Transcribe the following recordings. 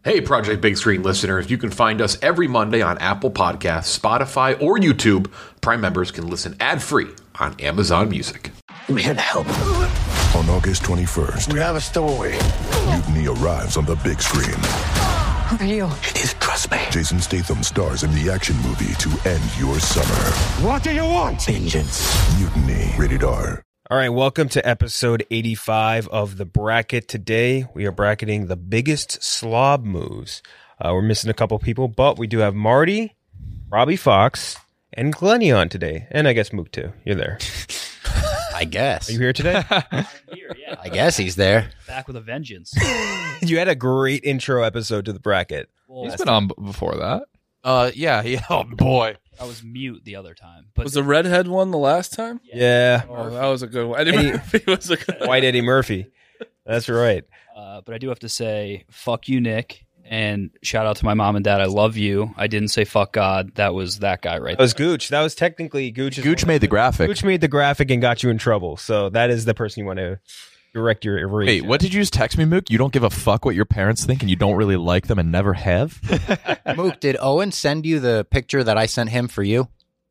Hey, Project Big Screen listeners, you can find us every Monday on Apple Podcasts, Spotify, or YouTube. Prime members can listen ad-free on Amazon Music. I'm here to help. On August 21st, We have a stowaway. Mutiny arrives on the big screen. Who are you? Just trust me. Jason Statham stars in the action movie to end your summer. What do you want? Vengeance. Mutiny. Rated R. All right, welcome to episode 85 of The Bracket. Today, we are bracketing the biggest slob moves. We're missing a couple people, but we do have Marty, Robbie Fox, and Glenny on today. And I guess Mook, too. You're there. I guess. Are you here today? I'm here, yeah. I guess he's there. Back with a vengeance. You had a great intro episode to The Bracket. Well, He's been on before that. Yeah. Oh, boy. I was mute the other time. But Was the redhead one the last time? Yeah. Oh, that was a good one. Eddie Murphy was a good one. White Eddie Murphy. That's right. but I do have to say, fuck you, Nick. And shout out to my mom and dad. I love you. I didn't say fuck God. That was that guy right That was there. Gooch. That was technically Gooch. Gooch made the graphic. Gooch made the graphic and got you in trouble. So that is the person you want to direct your rage. Wait, what did you just text me, Mook? You don't give a fuck what your parents think and you don't really like them and never have? Mook, did Owen send you the picture that I sent him for you?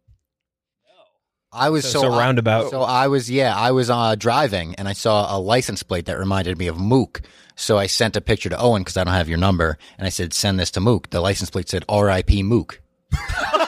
I was So roundabout. So I was driving and I saw a license plate that reminded me of Mook. So I sent a picture to Owen because I don't have your number, and I said, "Send this to Mook." The license plate said "R.I.P. Mook." Did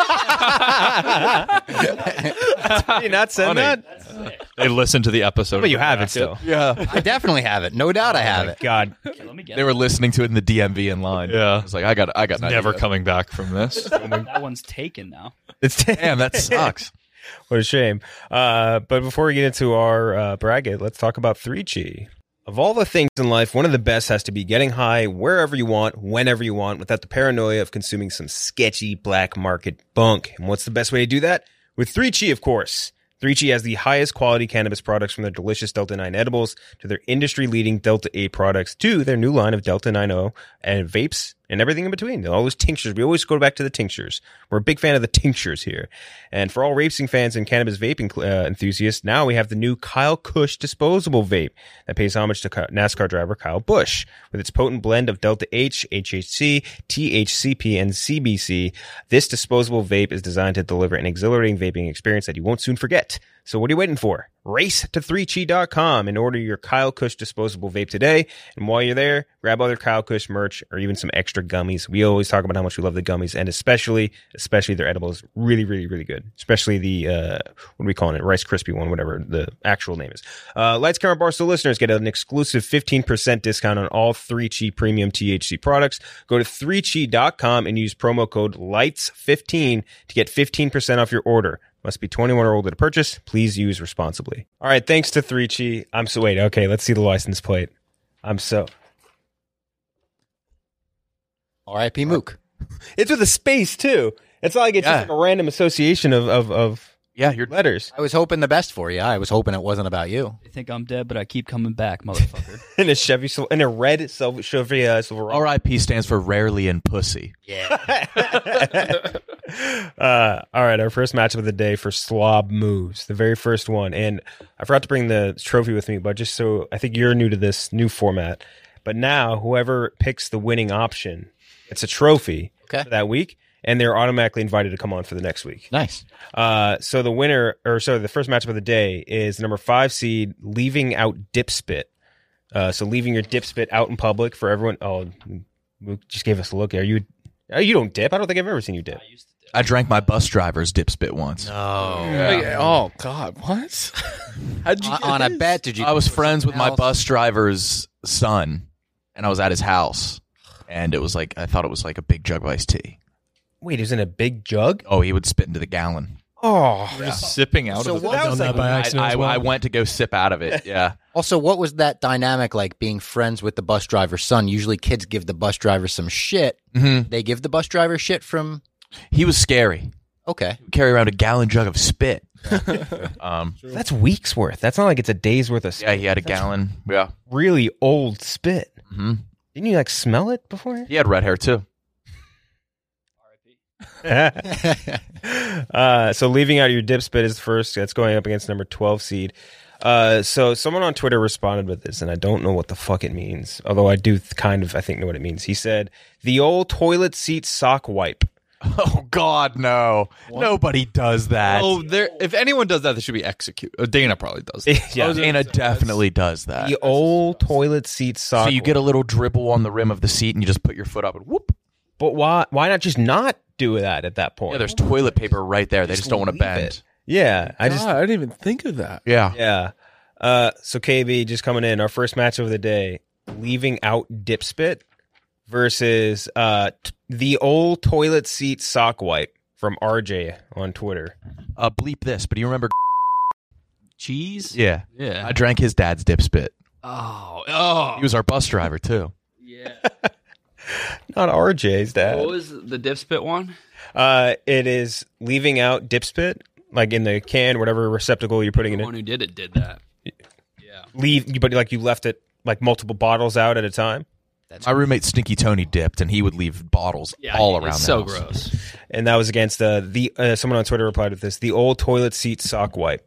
you not send that? They listened to the episode. But you have it still. Yeah. I definitely have it. No doubt I have it. God. Okay, let me get They were listening to it in the DMV in line. Yeah. I was like, I got Never coming back from this. that one's taken now. It's Damn, that sucks. What a shame. But before we get into our bracket, let's talk about 3Chi. Of all the things in life, one of the best has to be getting high wherever you want, whenever you want, without the paranoia of consuming some sketchy black market bunk. And what's the best way to do that? With 3Chi, of course. 3Chi has the highest quality cannabis products, from their delicious Delta 9 edibles to their industry-leading Delta 8 products to their new line of Delta 9.0 and vapes and everything in between. All those tinctures. We always go back to the tinctures. We're a big fan of the tinctures here. And for all racing fans and cannabis vaping enthusiasts, now we have the new Kyle Kush disposable vape that pays homage to NASCAR driver Kyle Busch. With its potent blend of Delta H, HHC, THCP, and CBC, this disposable vape is designed to deliver an exhilarating vaping experience that you won't soon forget. So what are you waiting for? Race to 3chi.com and order your Kyle Kush disposable vape today. And while you're there, grab other Kyle Kush merch or even some extra gummies. We always talk about how much we love the gummies, and especially their edibles. Really, really, really good. Especially the, what are we calling it? Rice Krispie one, whatever the actual name is. Lights, Camera, Barstool listeners get an exclusive 15% discount on all 3Chi premium THC products. Go to 3chi.com and use promo code LIGHTS15 to get 15% off your order. Must be 21 or older to purchase. Please use responsibly. All right, thanks to 3Chi. Okay, let's see the license plate. R.I.P. Mook. It's with a space, too. It's not like it's just like a random association of Yeah, letters. I was hoping the best for you. I was hoping it wasn't about you. They think I'm dead, but I keep coming back, motherfucker. In a Chevy, in a red Chevy Silverado. RIP stands for rarely in pussy. All right, our first matchup of the day for slob moves, the very first one. And I forgot to bring the trophy with me, but just so I think you're new to this new format. But now, whoever picks the winning option, it's a trophy for that week, and they're automatically invited to come on for the next week. Nice. So the first matchup of the day is number 5 seed leaving out dip spit. So leaving your dip spit out in public for everyone. Oh, Luke just gave us a look. You don't dip. I don't think I've ever seen you dip. I drank my bus driver's dip spit once. Oh, God. What? How'd you On a bet, did you? I was friends with my else? bus driver's son, and I was at his house, and it was like, I thought it was like a big jug of iced tea. Wait, it was in a big jug? Oh, he would spit into the gallon. Oh, just sipping out So of it? what- I've done that by accident as well. I went to go sip out of it, yeah. Also, what was that dynamic like being friends with the bus driver's son? Usually kids give the bus driver some shit. Mm-hmm. They give the bus driver shit from... He was scary. Okay. He would carry around a gallon jug of spit. that's weeks worth. That's not like it's a day's worth of spit. Yeah, he had a gallon. Yeah. Really old spit. Mm-hmm. Didn't you like smell it before? He had red hair, too. So leaving out your dip spit is first. That's going up against number 12 seed. So someone on Twitter responded with this, and I don't know what the fuck it means. Although I do I think know what it means. He said, "The old toilet seat sock wipe." Oh God, no! Nobody does that. Oh, if anyone does that, they should be executed. Dana probably does that. Yeah. Dana definitely does that. The old toilet seat sock. So you get a little dribble on the rim of the seat, and you just put your foot up and whoop. But why not just not do that at that point? Yeah, there's toilet paper right there. They just don't want to leave bend. it. Yeah, I didn't even think of that. Yeah. Yeah. So KB just coming in, our first match of the day, leaving out Dipspit versus the old toilet seat sock wipe from RJ on Twitter. Bleep this, but do you remember? Cheese? Yeah. Yeah. I drank his dad's Dipspit. Oh. He was our bus driver too. Yeah. Not RJ's dad. What was the Dipspit one? It is leaving out Dipspit, like in the can, whatever receptacle you're putting it The in. one who did it did that. Yeah. But like you left it like multiple bottles out at a time. My roommate Stinky Tony dipped, and he would leave bottles all around. It's the so house. gross. And that was against someone on Twitter replied with this: the old toilet seat sock wipe.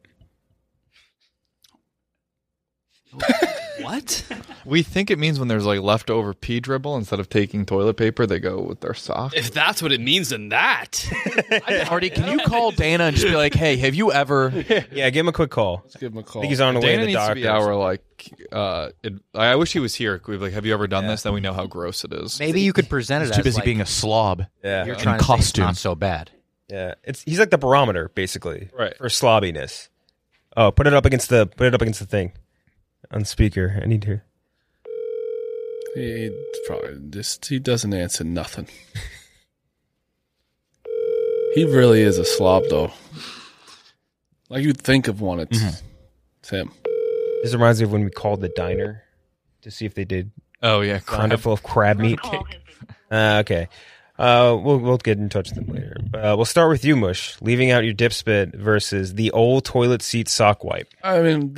What? We think it means when there's like leftover pee dribble, instead of taking toilet paper, they go with their sock. If that's what it means, then that. Artie, can you call Dana and just be like, "Hey, have you ever?" Yeah, give him a quick call. Let's give him a call. I think he's on the way to Dana the needs doctor. to be our I wish he was here. We'd be like, have you ever done this? Then we know how gross it is. Maybe you could present it He's as too busy like, being a slob. Yeah, you're in trying to say it's costume. not so bad. yeah. He's like the barometer, basically, Right. for slobbiness. Oh, put it up against the thing on speaker. I need to. He probably he doesn't answer nothing. He really is a slob, though. Like you'd think of one, it's him. This reminds me of when we called the diner to see if they did Oh yeah, flounder full of crab meat. Okay. We'll get in touch with them later. We'll start with you, Mush. Leaving out your Dipspit versus the old toilet seat sock wipe. I mean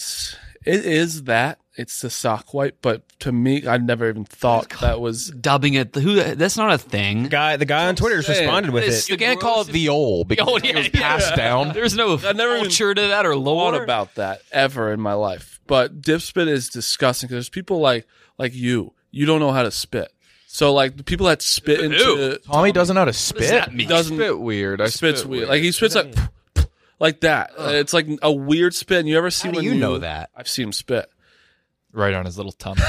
it's the sock wipe, but to me, I never even thought that was. Dubbing it. That's not a thing. The guy on Twitter just responded with It's it. You can't call it the old because it was passed down. There's no never even culture to that or lore. Thought about that ever in my life, but Dipspit is disgusting because there's people like you. You don't know how to spit. So like the people that spit into Tommy doesn't know how to What does spit. that mean? doesn't Spit weird. I spits spit weird. Like he spits like that. It's like a weird spit. And you ever see How do when you know that? I've seen him spit. right on his little tummy.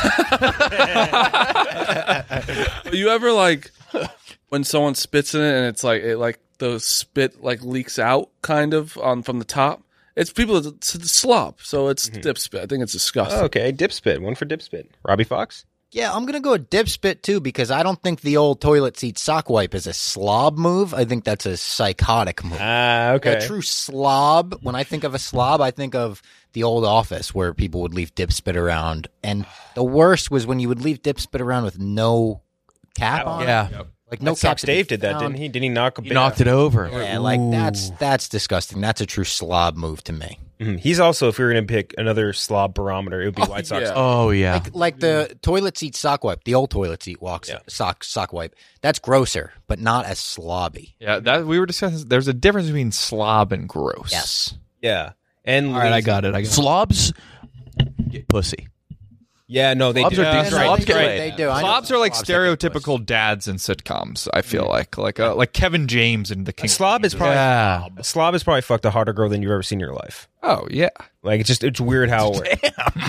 But you ever like when someone spits in it and it's like the spit like leaks out kind of from the top? It's people. It's a slop, so it's dip spit. I think it's disgusting. Oh, okay, Dipspit. One for Dipspit. Robbie Fox? Yeah, I'm going to go with Dipspit too because I don't think the old toilet seat sock wipe is a slob move. I think that's a psychotic move. Okay. A true slob, when I think of a slob, I think of the old office where people would leave Dipspit around. And the worst was when you would leave Dipspit around with no cap on. Yeah, Like no That cap. sucks. Dave did that, didn't he? Didn't he knock a he knocked it over. Yeah, like that's disgusting. That's a true slob move to me. He's also, if we were going to pick another slob barometer, it would be White Sox. yeah. Oh yeah. Like the toilet seat sock wipe, the old toilet seat sock wipe. That's grosser, but not as slobby. Yeah, that we were discussing. There's a difference between slob and gross. Yes. Yeah. And All right, I got it. Slobs get pussy. Yeah, no, they Slobs do. are decent. Right. Slobs get Right, laid. they do. I know Slobs are like slobs that get pussy. stereotypical dads in sitcoms. I feel like Kevin James in The King. A slob is probably Yeah. a slob is probably fucked a hotter girl than you've ever seen in your life. Oh yeah. Like it's weird how it works.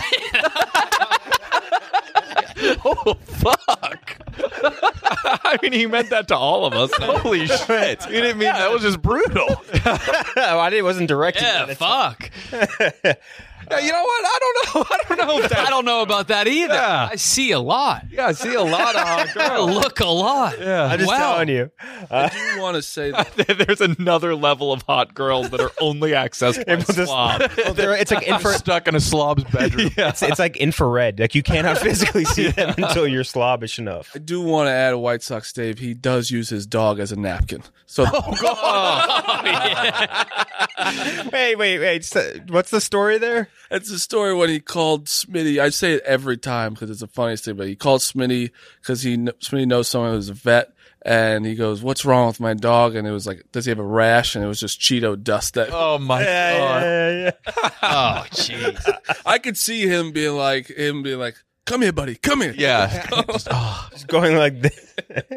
Oh fuck. I mean, he meant that to all of us. Holy shit! You didn't mean that was just brutal. It wasn't directed. Yeah, fuck. Yeah, you know what? I don't know. If I don't know about that either. Yeah. I see a lot. Yeah, I see a lot of hot I girls. look a lot. Yeah. I'm just Wow. telling you. I do want to say that There's another level of hot girls that are only accessed by slob. It's like Stuck in a slob's bedroom. it's like infrared. Like you cannot physically see them until you're slobbish enough. I do want to add a White Sox Dave. He does use his dog as a napkin. So Wait. What's the story there? It's a story when he called Smitty. I say it every time because it's the funniest thing. But he called Smitty because Smitty knows someone who's a vet, and he goes, "What's wrong with my dog?" And it was like, "Does he have a rash?" And it was just Cheeto dust. That Oh my god! Yeah. Oh, jeez. I could see him being like, "Come here, buddy. Come here." Yeah. Just going like this.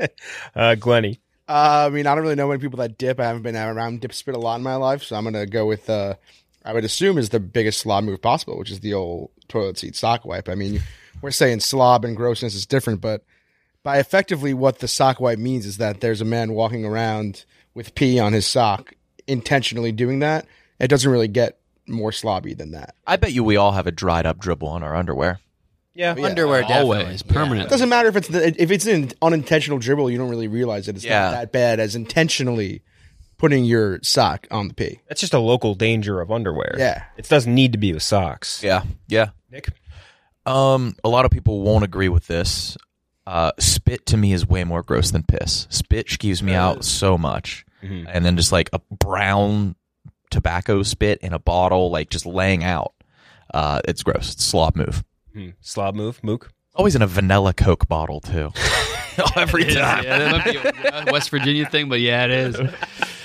Glenny. I mean, I don't really know many people that dip. I haven't been around dip spit a lot in my life, so I'm gonna go with I would assume is the biggest slob move possible, which is the old toilet seat sock wipe. I mean, we're saying slob and grossness is different, but by effectively what the sock wipe means is that there's a man walking around with pee on his sock, intentionally doing that. It doesn't really get more slobby than that. I bet you we all have a dried up dribble on our underwear. Yeah. Underwear Always definitely. permanent. It doesn't matter if it's an unintentional dribble, you don't really realize it. It's Yeah. not that bad as intentionally putting your sock on the pee. That's just a local danger of underwear. Yeah. It doesn't need to be with socks. Yeah. Yeah. Nick? A lot of people won't agree with this. Spit to me is way more gross than piss. Spit skews me out so much. And then just like a brown tobacco spit in a bottle, like just laying out. It's gross. It's a slob move. Slob move, Mook. Always in a vanilla Coke bottle too. Every time. Yeah, that might be a West Virginia thing, but yeah, it is. When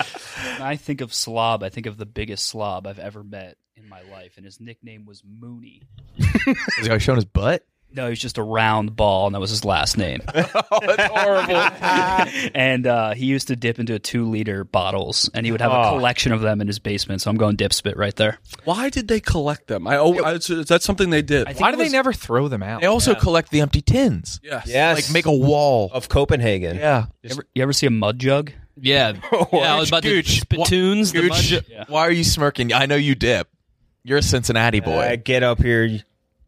I think of slob, I think of the biggest slob I've ever met in my life, and his nickname was Mooney. Is the guy showing his butt? No, he was just a round ball, and that was his last name. Oh, that's horrible. And he used to dip into 2-liter bottles, and he would have a collection of them in his basement. So I'm going dip spit right there. Why did they collect them? Is that something they did? Why do they never throw them out? They also collect the empty tins. Yes. Yes. Like make a wall. Of Copenhagen. Yeah. You ever see a mud jug? Yeah. Yeah, I was about to spittoons. the Gooch, mud- Yeah. why are you smirking? I know you dip. You're a Cincinnati boy. Get up here.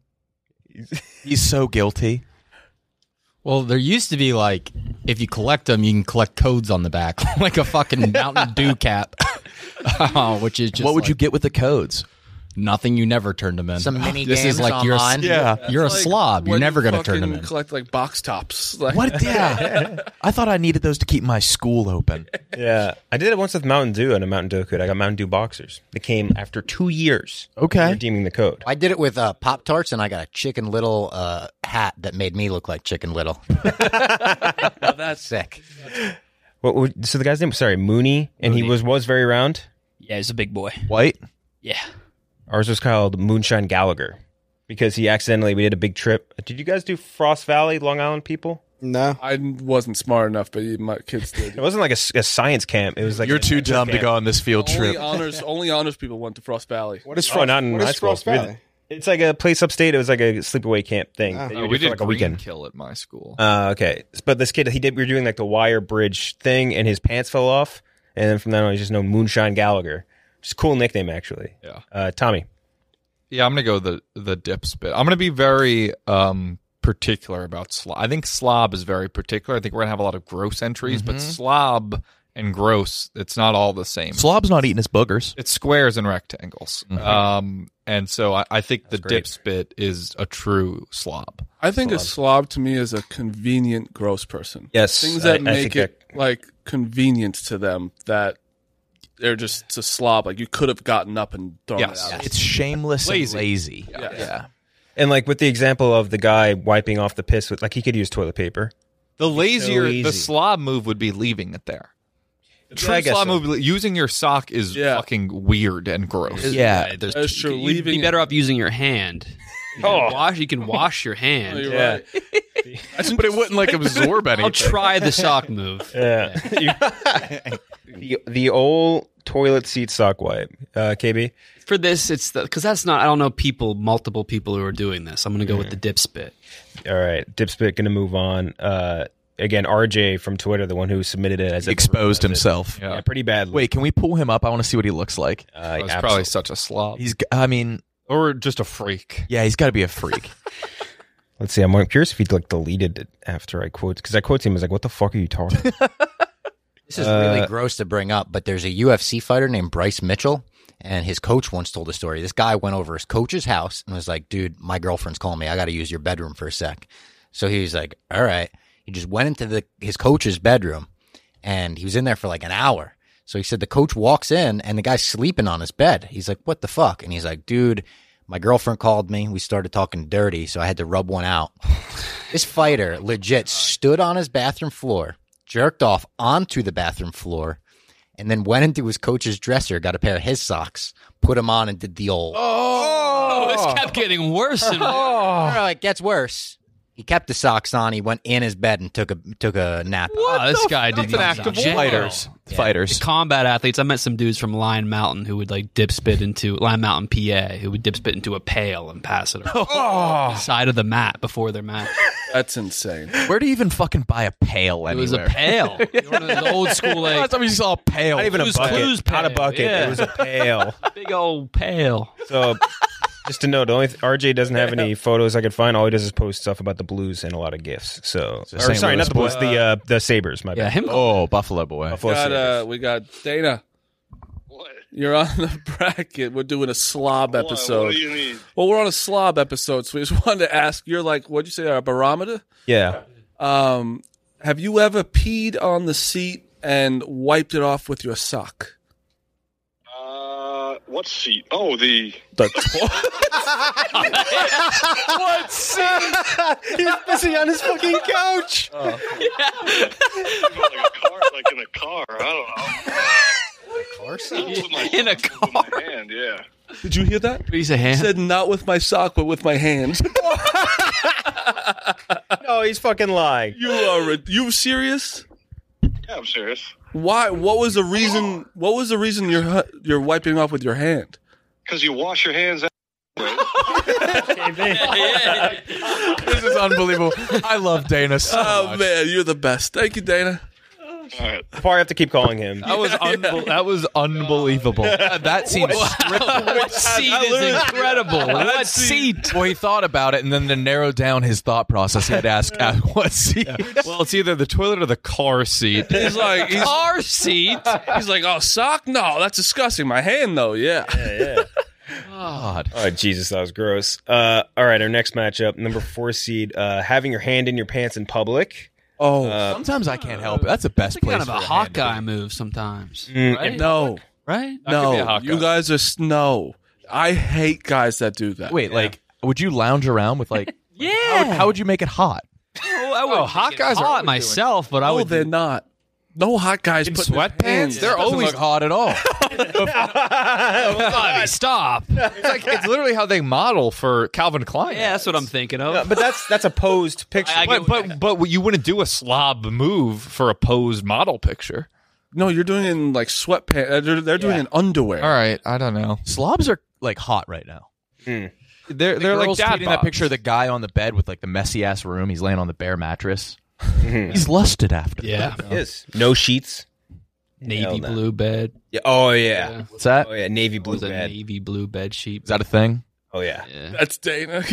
He's so guilty. Well, there used to be like, if you collect them, you can collect codes on the back, like a fucking Mountain Dew cap, which is just What would you get with the codes? nothing. You never turned them in. Some mini This is games like online. Yeah. You're a slob. You're when never you going to turn them fucking in. Collect like box tops. Like, What? Yeah. I thought I needed those to keep my school open. Yeah. I did it once with Mountain Dew and a Mountain Dew code. I got Mountain Dew boxers. They came after 2 years. Okay. Redeeming the code. I did it with Pop-Tarts, and I got a Chicken Little hat that made me look like Chicken Little. that's Sick. So the guy's name, sorry, Mooney, and he was very round. Yeah, he's a big boy. White? Yeah. Ours was called Moonshine Gallagher because we did a big trip. Did you guys do Frost Valley, Long Island people? No. I wasn't smart enough, but my kids did. It wasn't like a science camp. It was like You're too dumb to go on this field trip. Only honors people went to Frost Valley. What is not in what high is school. Frost Valley? It's like a place upstate. It was like a sleepaway camp thing. that you would we do for did like a green weekend. kill at my school. Okay, but this kid, we were doing like the wire bridge thing, and his pants fell off, and then from then on, he's just known Moonshine Gallagher. Just a cool nickname, actually. Yeah. Tommy. Yeah, I'm gonna go the dip spit. I'm gonna be very particular about slob. I think slob is very particular. I think we're gonna have a lot of gross entries, but slob and gross, it's not all the same. Slob's not eating his boogers. It's squares and rectangles. And so I think the dip spit is a true slob. I think a slob to me is a convenient gross person. Yes, Things that I make think it like convenient to them that they're just a slob. Like you could have gotten up and thrown Yes. it out. It's shameless Lazy. and lazy. Yes. Yeah. And like with the example of the guy wiping off the piss with, like he could use toilet paper. The lazier, easy. the slob move would be leaving it there. The true I guess slob so. move, using your sock is fucking weird and gross. Yeah. That's true. You'd be better off using your hand. You can wash your hand. You're Yeah. right. But it wouldn't like absorb anything. I'll try the sock move. Yeah. the old toilet seat sock wipe. KB? For this, it's because that's not. I don't know multiple people who are doing this. I'm going to go with the dip spit. All right. Dipspit going to move on. Again, RJ from Twitter, the one who submitted it as Exposed himself. Yeah, pretty badly. Wait, can we pull him up? I want to see what he looks like. It's probably such a slob. Or just a freak. Yeah, he's got to be a freak. Let's see. I'm curious if he like deleted it after I quote, because I quote him as like, "What the fuck are you talking?" This is really gross to bring up, but there's a UFC fighter named Bryce Mitchell, and his coach once told a story. This guy went over his coach's house and was like, dude, my girlfriend's calling me. I got to use your bedroom for a sec. So he was like, all right. He just went into his coach's bedroom, and he was in there for like an hour. So he said the coach walks in, and the guy's sleeping on his bed. He's like, what the fuck? And he's like, dude, My girlfriend called me. We started talking dirty, so I had to rub one out. This fighter legit stood on his bathroom floor, jerked off onto the bathroom floor, and then went into his coach's dresser, got a pair of his socks, put them on, and did the old. Oh, this kept getting worse and worse. No, it gets worse. He kept the socks on. He went in his bed and took a nap. What? This guy did That's an act of Fighters. Fighters. Combat athletes. I met some dudes from Lion Mountain who would like dip spit into Lion Mountain, PA, who would dip spit into a pail and pass it around the side of the mat before their match. That's insane. Where do you even fucking buy a pail anywhere? It was a pail. One of those old school like. Last time you saw a pail. Not even a Blue's bucket. Clues Not a pail, bucket. yeah. It was a pail. Big old pail. So, just to note, the only RJ doesn't have any photos I could find. All he does is post stuff about the Blues and a lot of gifs. So, So St. sorry, Louis not the Blues, boy. the Sabres. My Yeah, bad. him. Oh, Buffalo boy. Buffalo Sabres. We got Dana. You're on the bracket. We're doing a slob episode. What do you need? Well, we're on a slob episode, so we just wanted to ask. You're like, what'd you say, a barometer? Yeah. Have you ever peed on the seat and wiped it off with your sock? What seat? Oh, the What seat? He's pissing on his fucking couch. like a car, like in a car. I don't know. In a car. With my hand, yeah. Did you hear that? Piece of He hand. said not with my sock, but with my hand. No, he's fucking lying. You serious? Yeah, I'm serious. Why? What was the reason? What was the reason you're wiping off with your hand? Because you wash your hands. This is unbelievable. I love Dana so Oh much. man, you're the best. Thank you, Dana. All right. Probably have to keep calling him. That was that was unbelievable. That seems What seat is incredible? What seat? Well, he thought about it, and then to narrow down his thought process, he had to ask what seat. Well, it's either the toilet or the car seat. He's like, Car seat. he's like, oh, sock? No, that's disgusting. My hand, though, yeah. Yeah. God. Oh, Jesus, that was gross. All right, our next matchup, number 4 seed, having your hand in your pants in public. Oh, Sometimes I can't help it. That's the best place Kind of for a hand to Hawkeye be. move sometimes. Right? no, Right? That could be a no. Hawkeye. You guys are no. I hate guys that do that. Wait, like, would you lounge around with like? Yeah. How would you make it hot? I would hot guys are hot always myself, but I No, would. they're not. No hot guys In put their sweatpants? hands- They're Doesn't always look hot at all. Bobby, stop. Yeah, it's literally how they model for Calvin Klein. that's what I'm thinking of. But that's a posed picture. I get But you wouldn't do a slob move for a posed model picture. No, you're doing it in like sweatpants. They're doing it in underwear. All right, I don't know. Slobs are like hot right now. They're like Girls dad tweeting that bods. picture of the guy on the bed with like the messy ass room. He's laying on the bare mattress. He's lusted after. Yeah. It is. No sheets. Navy Hell no. blue bed. Yeah. Oh, yeah. What's that? Oh, yeah. Navy blue Was a bed. navy blue bed sheet. Is that a thing? Oh, yeah. Yeah. That's Dana.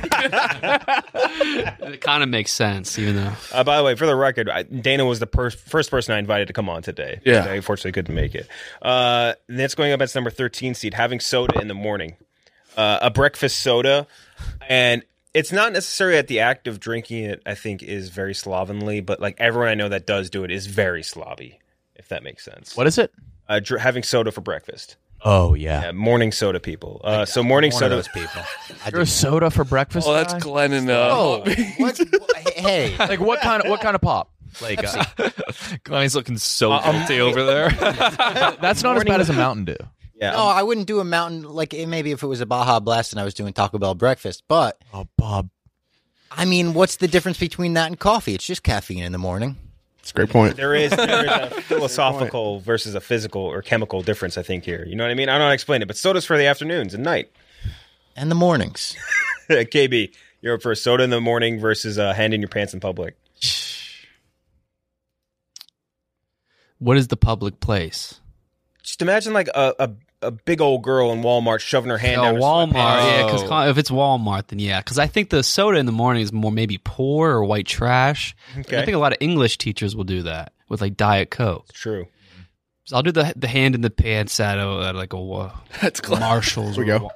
It kind of makes sense, even though. By the way, for the record, Dana was the first person I invited to come on today. Yeah. I unfortunately couldn't make it. That's going up as number 13 seed, having soda in the morning. A breakfast soda. And it's not necessarily that the act of drinking it, I think, is very slovenly, but like everyone I know that does do it is very slobby, if that makes sense. What is it? Having soda for breakfast. Oh yeah. Yeah, morning soda people. So morning One soda. of those people. You're a soda for breakfast. Oh, that's guy? Glenn and What? Hey, Like what kind of pop? Like Glenn's looking so guilty over there. that's not as bad as a Mountain Dew. Yeah. no, I wouldn't do a mountain like maybe if it was a Baja Blast and I was doing Taco Bell breakfast. But Oh, Bob. I mean, what's the difference between that and coffee? It's just caffeine in the morning. It's a great point. There is a philosophical versus a physical or chemical difference, I think, here. You know what I mean? I don't know how to explain it, but soda's for the afternoons and night. And the mornings. KB, you're up for a soda in the morning versus a hand in your pants in public. What is the public place? Just imagine like a big old girl in Walmart shoving her hand down her Walmart. sweatpants. Yeah, because if it's Walmart, then yeah. Because I think the soda in the morning is more maybe poor or white trash. Okay. I think a lot of English teachers will do that with like Diet Coke. True. So I'll do the hand in the pants at like a That's Glenn. Marshalls. Here we go.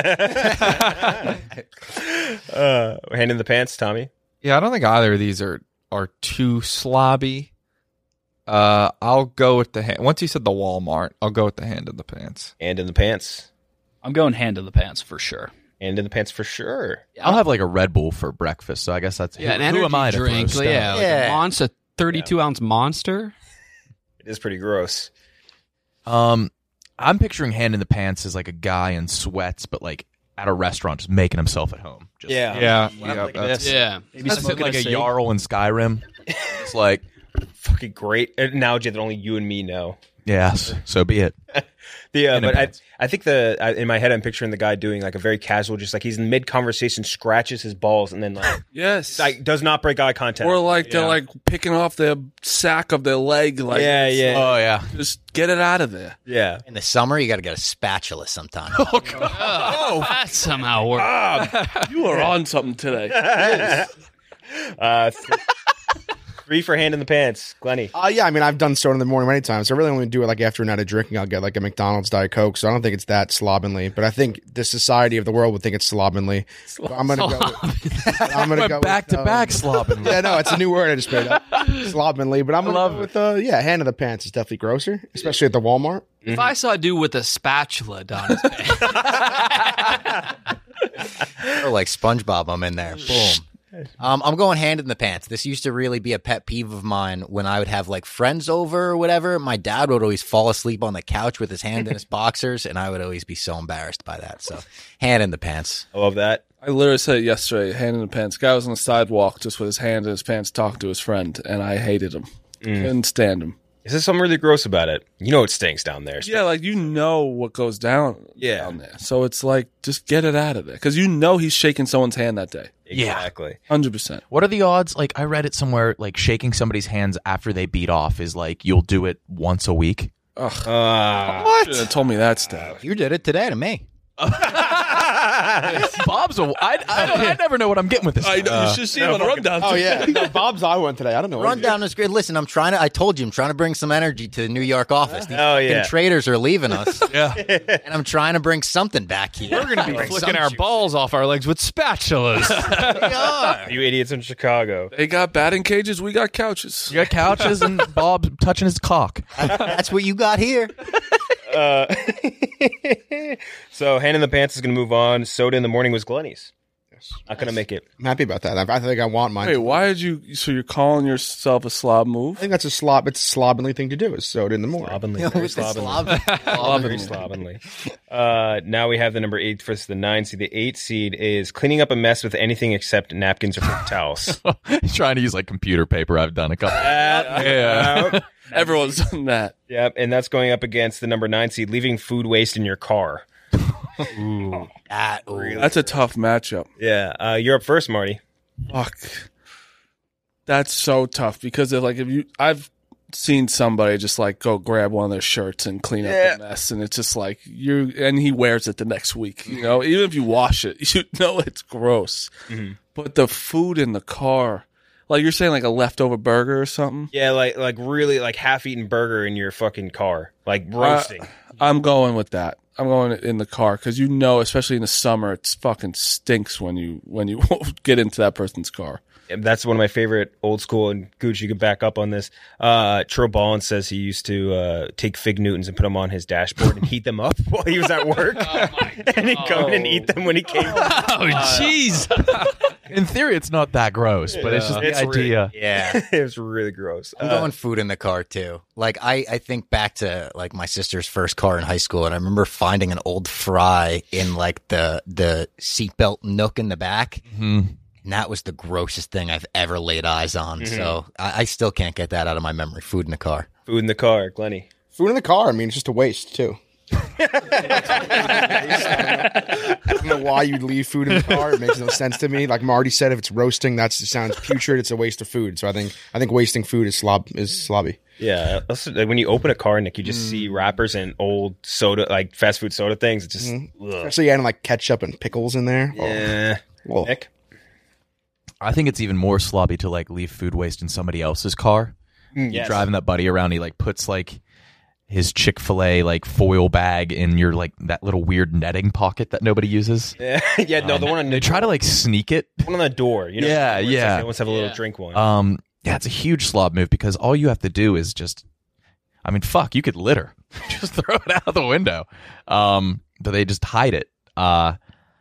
Hand in the pants, Tommy. Yeah, I don't think either of these are too slobby. I'll go with the hand. Once you said the Walmart, I'll go with the hand in the pants. Hand in the pants. I'm going hand in the pants for sure. Hand in the pants for sure. I'll have like a Red Bull for breakfast, so I guess that's Yeah, an who energy am I to drink. throw Yeah, stones? like a monster, 32-ounce monster. It is pretty gross. I'm picturing hand in the pants as like a guy in sweats, but like at a restaurant, just making himself at home. Just, Yeah. Like That's- this. Yeah. Maybe That's some like a Jarl in Skyrim. It's like, fucking great analogy that only you and me know. yes, so be it. But I think in my head I'm picturing the guy doing like a very casual, just like he's in mid conversation, scratches his balls, and then like Yes. like does not break eye contact. Or like they're like picking off the sack of their leg. Like, Yeah. Oh yeah, just get it out of there. Yeah. In the summer, you got to get a spatula sometime. Oh, that somehow worked. You are on something today. 3 for hand in the pants, Glenny. Yeah, I mean, I've done soda in the morning many times. So I really only do it like after a night of drinking. I'll get like a McDonald's Diet Coke. So I don't think it's that slovenly. But I think the society of the world would think it's slovenly. But I'm gonna go. I'm gonna go back with, to back slobbing. Yeah, no, it's a new word I just made up. Slovenly. But I'm gonna go with hand in the pants is definitely grosser, especially at the Walmart. If I saw a dude with a spatula down his pants, Or like SpongeBob, I'm in there. Boom. I'm going hand in the pants. This used to really be a pet peeve of mine when I would have like friends over or whatever. My dad would always fall asleep on the couch with his hand in his boxers, and I would always be so embarrassed by that. So, hand in the pants. I love that. I literally said it yesterday, hand in the pants. Guy was on the sidewalk just with his hand in his pants talking to his friend, and I hated him. Couldn't stand him. Is there something really gross about it? You know it stinks down there. Yeah, like you know what goes down down there. So it's like, just get it out of there. Because you know he's shaking someone's hand that day. Exactly. 100%. What are the odds? Like I read it somewhere. Like shaking somebody's hands after they beat off is like you'll do it once a week. What? Should have told me that stuff. You did it today to me. Bob's I never know what I'm getting with this. I know, you should see him on the rundown. Oh yeah, no, Bob's I went today. I don't know. Rundown is great. Listen, I told you, I'm trying to bring some energy to the New York office. These Oh, fucking yeah. traders are leaving us. Yeah. And I'm trying to bring something back here. We're going to be flicking our balls off our legs with spatulas. We are. You idiots in Chicago. They got batting cages, we got couches. You got couches and Bob's touching his cock. That's what you got here. So hand in the pants is going to move on. Soda in the morning was Glenny's. Not going to make it. I'm happy about that. I think I want mine. Wait, why did you? So you're calling yourself a slob I move? think that's a slob. It's a slovenly thing to do. Is soda in the morning. Slovenly. You know, Very with the slovenly. slob. Very slovenly. Now we have the number 8 versus the 9 seed. The 8 seed is cleaning up a mess with anything except napkins or paper towels. He's trying to use like computer paper. I've done a couple. Yeah. Everyone's done that. Yep, and that's going up against the number 9 seed, leaving food waste in your car. Ooh. That's a tough matchup. Yeah, you're up first, Marty. Fuck. That's so tough because I've seen somebody just like go grab one of their shirts and clean up the mess, and it's just like and he wears it the next week. You know, even if you wash it, you know it's gross. Mm-hmm. But the food in the car, like you're saying, like a leftover burger or something. Yeah, like really like half-eaten burger in your fucking car, like roasting. I'm going with that. I'm going in the car because you know, especially in the summer, it fucking stinks when you get into that person's car. That's one of my favorite old school, and Gooch, you could back up on this. Tro Ballin says he used to take Fig Newtons and put them on his dashboard and heat them up while he was at work. And he'd come in and eat them when he came home. oh jeez. In theory, it's not that gross, but it's just the idea. Yeah. It was really gross. I'm going food in the car too. Like I think back to like my sister's first car in high school, and I remember finding an old fry in like the seatbelt nook in the back. Mm-hmm. And that was the grossest thing I've ever laid eyes on. So I still can't get that out of my memory. Food in the car. Food in the car, Glenny. Food in the car. I mean, it's just a waste too. I don't know why you'd leave food in the car. It makes no sense to me. Like Marty said, if it's roasting, it sounds putrid. It's a waste of food. So I think wasting food is slobby. Yeah, also, like, when you open a car, Nick, you just see wrappers and old soda, like fast food soda things. It's just, Especially adding like ketchup and pickles in there. yeah. Oh. Nick? I think it's even more slobby to like leave food waste in somebody else's car. You're Yes. driving that buddy around. He like puts like his Chick-fil-A like foil bag in your like that little weird netting pocket that nobody uses. Yeah, no, the one on They try to like sneak it. one on the door. You know, Yeah, where it's like yeah. they always have a little drink one. Yeah, it's a huge slob move because all you have to do is just, I mean, fuck, you could litter, just throw it out the window. But they just hide it.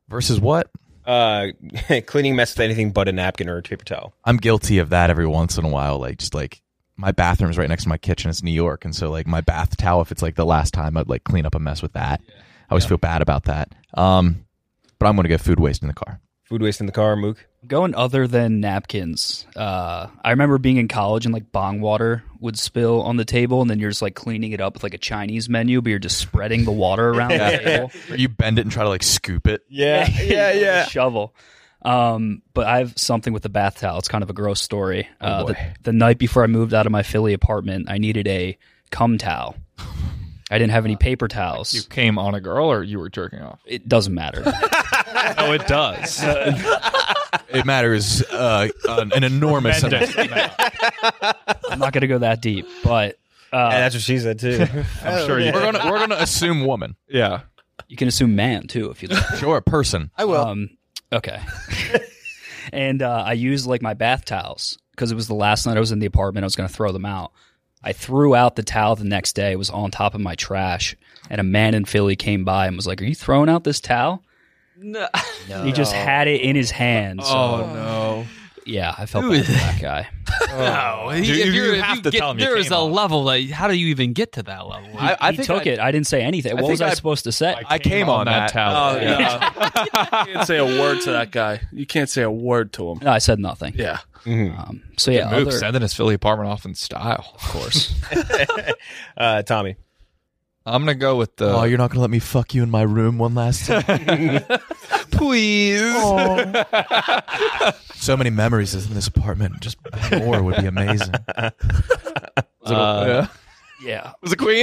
Versus what? Cleaning mess with anything but a napkin or a paper towel. I'm guilty of that every once in a while. Like, just like my bathroom's right next to my kitchen. It's New York. And so, like, my bath towel, if it's like the last time, I'd like clean up a mess with that. I always feel bad about that. But I'm going to get food waste in the car. Food waste in the car, Mook? Going other than napkins. I remember being in college and like bong water would spill on the table, and then you're just like cleaning it up with like a Chinese menu, but you're just spreading the water around the table. Or you bend it and try to like scoop it. Yeah. Shovel. But I have something with the bath towel. It's kind of a gross story. The night before I moved out of my Philly apartment, I needed a cum towel. I didn't have any paper towels. You came on a girl or you were jerking off? It doesn't matter. Oh, it does. It matters an enormous amount. I'm not going to go that deep, but that's what she said too. I'm sure we're gonna assume woman. Yeah, you can assume man too if you like. Sure, person. I will. Okay. And I used like my bath towels because it was the last night I was in the apartment. I was going to throw them out. I threw out the towel the next day. It was on top of my trash, and a man in Philly came by and was like, "Are you throwing out this towel?" No. He just had it in his hand. So, no. Yeah, I felt bad for that guy. No, You have to tell him you there is came a on. level. Like, how do you even get to that level? I took it. I didn't say anything. What was I supposed to say? I came on that towel. Oh, yeah. You can't say a word to that guy. You can't say a word to him. No, I said nothing. Yeah. So yeah, Mook sending his Philly apartment off in style. of course. Tommy. I'm gonna go with the. Oh, you're not gonna let me fuck you in my room one last time? Please. So many memories in this apartment. Just more would be amazing. Yeah. Was it Queen?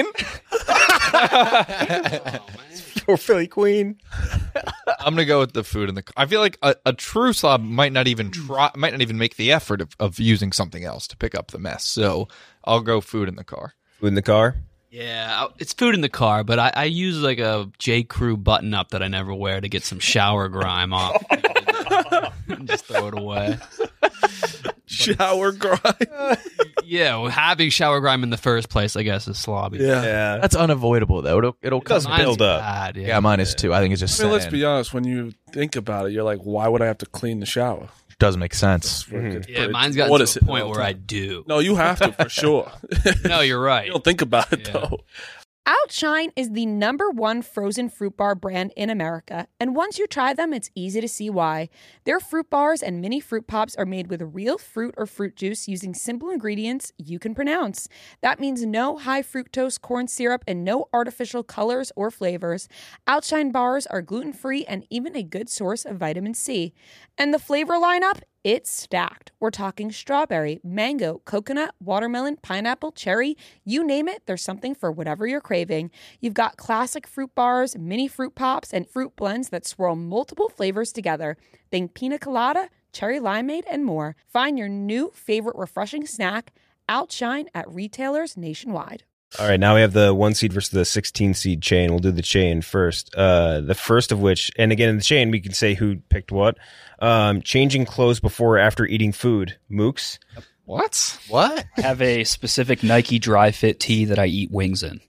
Or Philly Queen. I'm gonna go with the food in the. I feel like a true slob might not even make the effort of using something else to pick up the mess. So I'll go food in the car. Food in the car. Yeah, it's food in the car, but I use like a J. Crew button up that I never wear to get some shower grime off. And just throw it away. Shower grime. Yeah, well, having shower grime in the first place, I guess, is slobby. Yeah. That's unavoidable, though. It'll does come. build up. Bad, Yeah, mine is too. I think it's just. I mean, let's saying. be honest. When you think about it, you're like, why would I have to clean the shower? Doesn't make sense. Yeah, mine's gotten to a point where I do. No, you have to, for sure. No, you're right. You don't think about it, though. Outshine is the #1 frozen fruit bar brand in America, and once you try them, it's easy to see why. Their fruit bars and mini fruit pops are made with real fruit or fruit juice using simple ingredients you can pronounce. That means no high fructose corn syrup and no artificial colors or flavors. Outshine bars are gluten-free and even a good source of vitamin C. And the flavor lineup? It's stacked. We're talking strawberry, mango, coconut, watermelon, pineapple, cherry. You name it, there's something for whatever you're craving. You've got classic fruit bars, mini fruit pops, and fruit blends that swirl multiple flavors together. Think pina colada, cherry limeade, and more. Find your new favorite refreshing snack, Outshine, at retailers nationwide. All right, now we have the 1 seed versus the 16 seed chain. We'll do the chain first. The first of which, and again in the chain, we can say who picked what. Changing clothes before or after eating food. Mooks. What? What? I have a specific Nike dry fit tee that I eat wings in.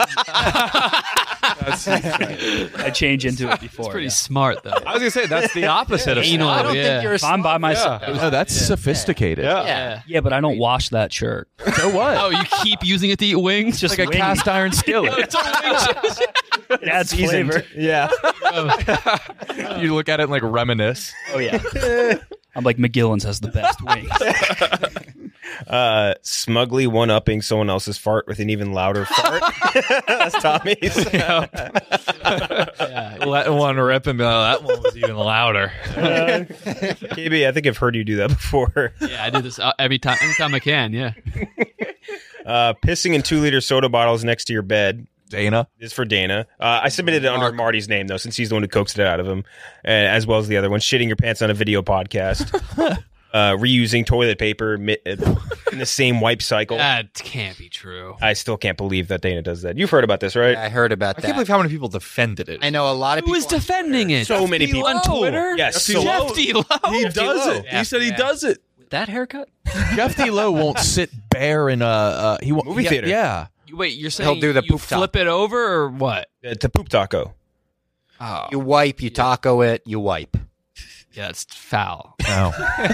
I change into it before. It's pretty smart, though. I was gonna say that's the opposite of Anal, I don't think you're a If I'm by myself. No, that's sophisticated. Yeah. Yeah, but I don't wash that shirt. So what? Oh, you keep using it to eat wings? Just like a wings. cast iron skillet. It adds flavor. Yeah. You look at it and like reminisce. Oh, yeah. I'm like, McGillen's has the best wings. Smugly one-upping someone else's fart with an even louder fart. That's Tommy's. Let one rip and be like, that one was even louder. KB, I think I've heard you do that before. Yeah, I do this every time I can, yeah. Pissing in 2-liter soda bottles next to your bed. Dana. This is for Dana. I submitted it under Marty's name, though, since he's the one who coaxed it out of him, as well as the other one. Shitting your pants on a video podcast. Reusing toilet paper in the same wipe cycle. That can't be true. I still can't believe that Dana does that. You've heard about this, right? Yeah, I heard about I that. can't believe how many people defended it. I know a lot of Who people. was defending it? So many people. On Twitter? Yes. Jeff D. Lowe. He does it. He said he does it. With that haircut? Jeff D. Lowe won't sit bare in a Movie theater. Yeah. Wait, you're saying He'll do the you poop flip it over or what? It's a poop taco. Oh. You wipe, you taco it, you wipe. Yeah, it's foul. No.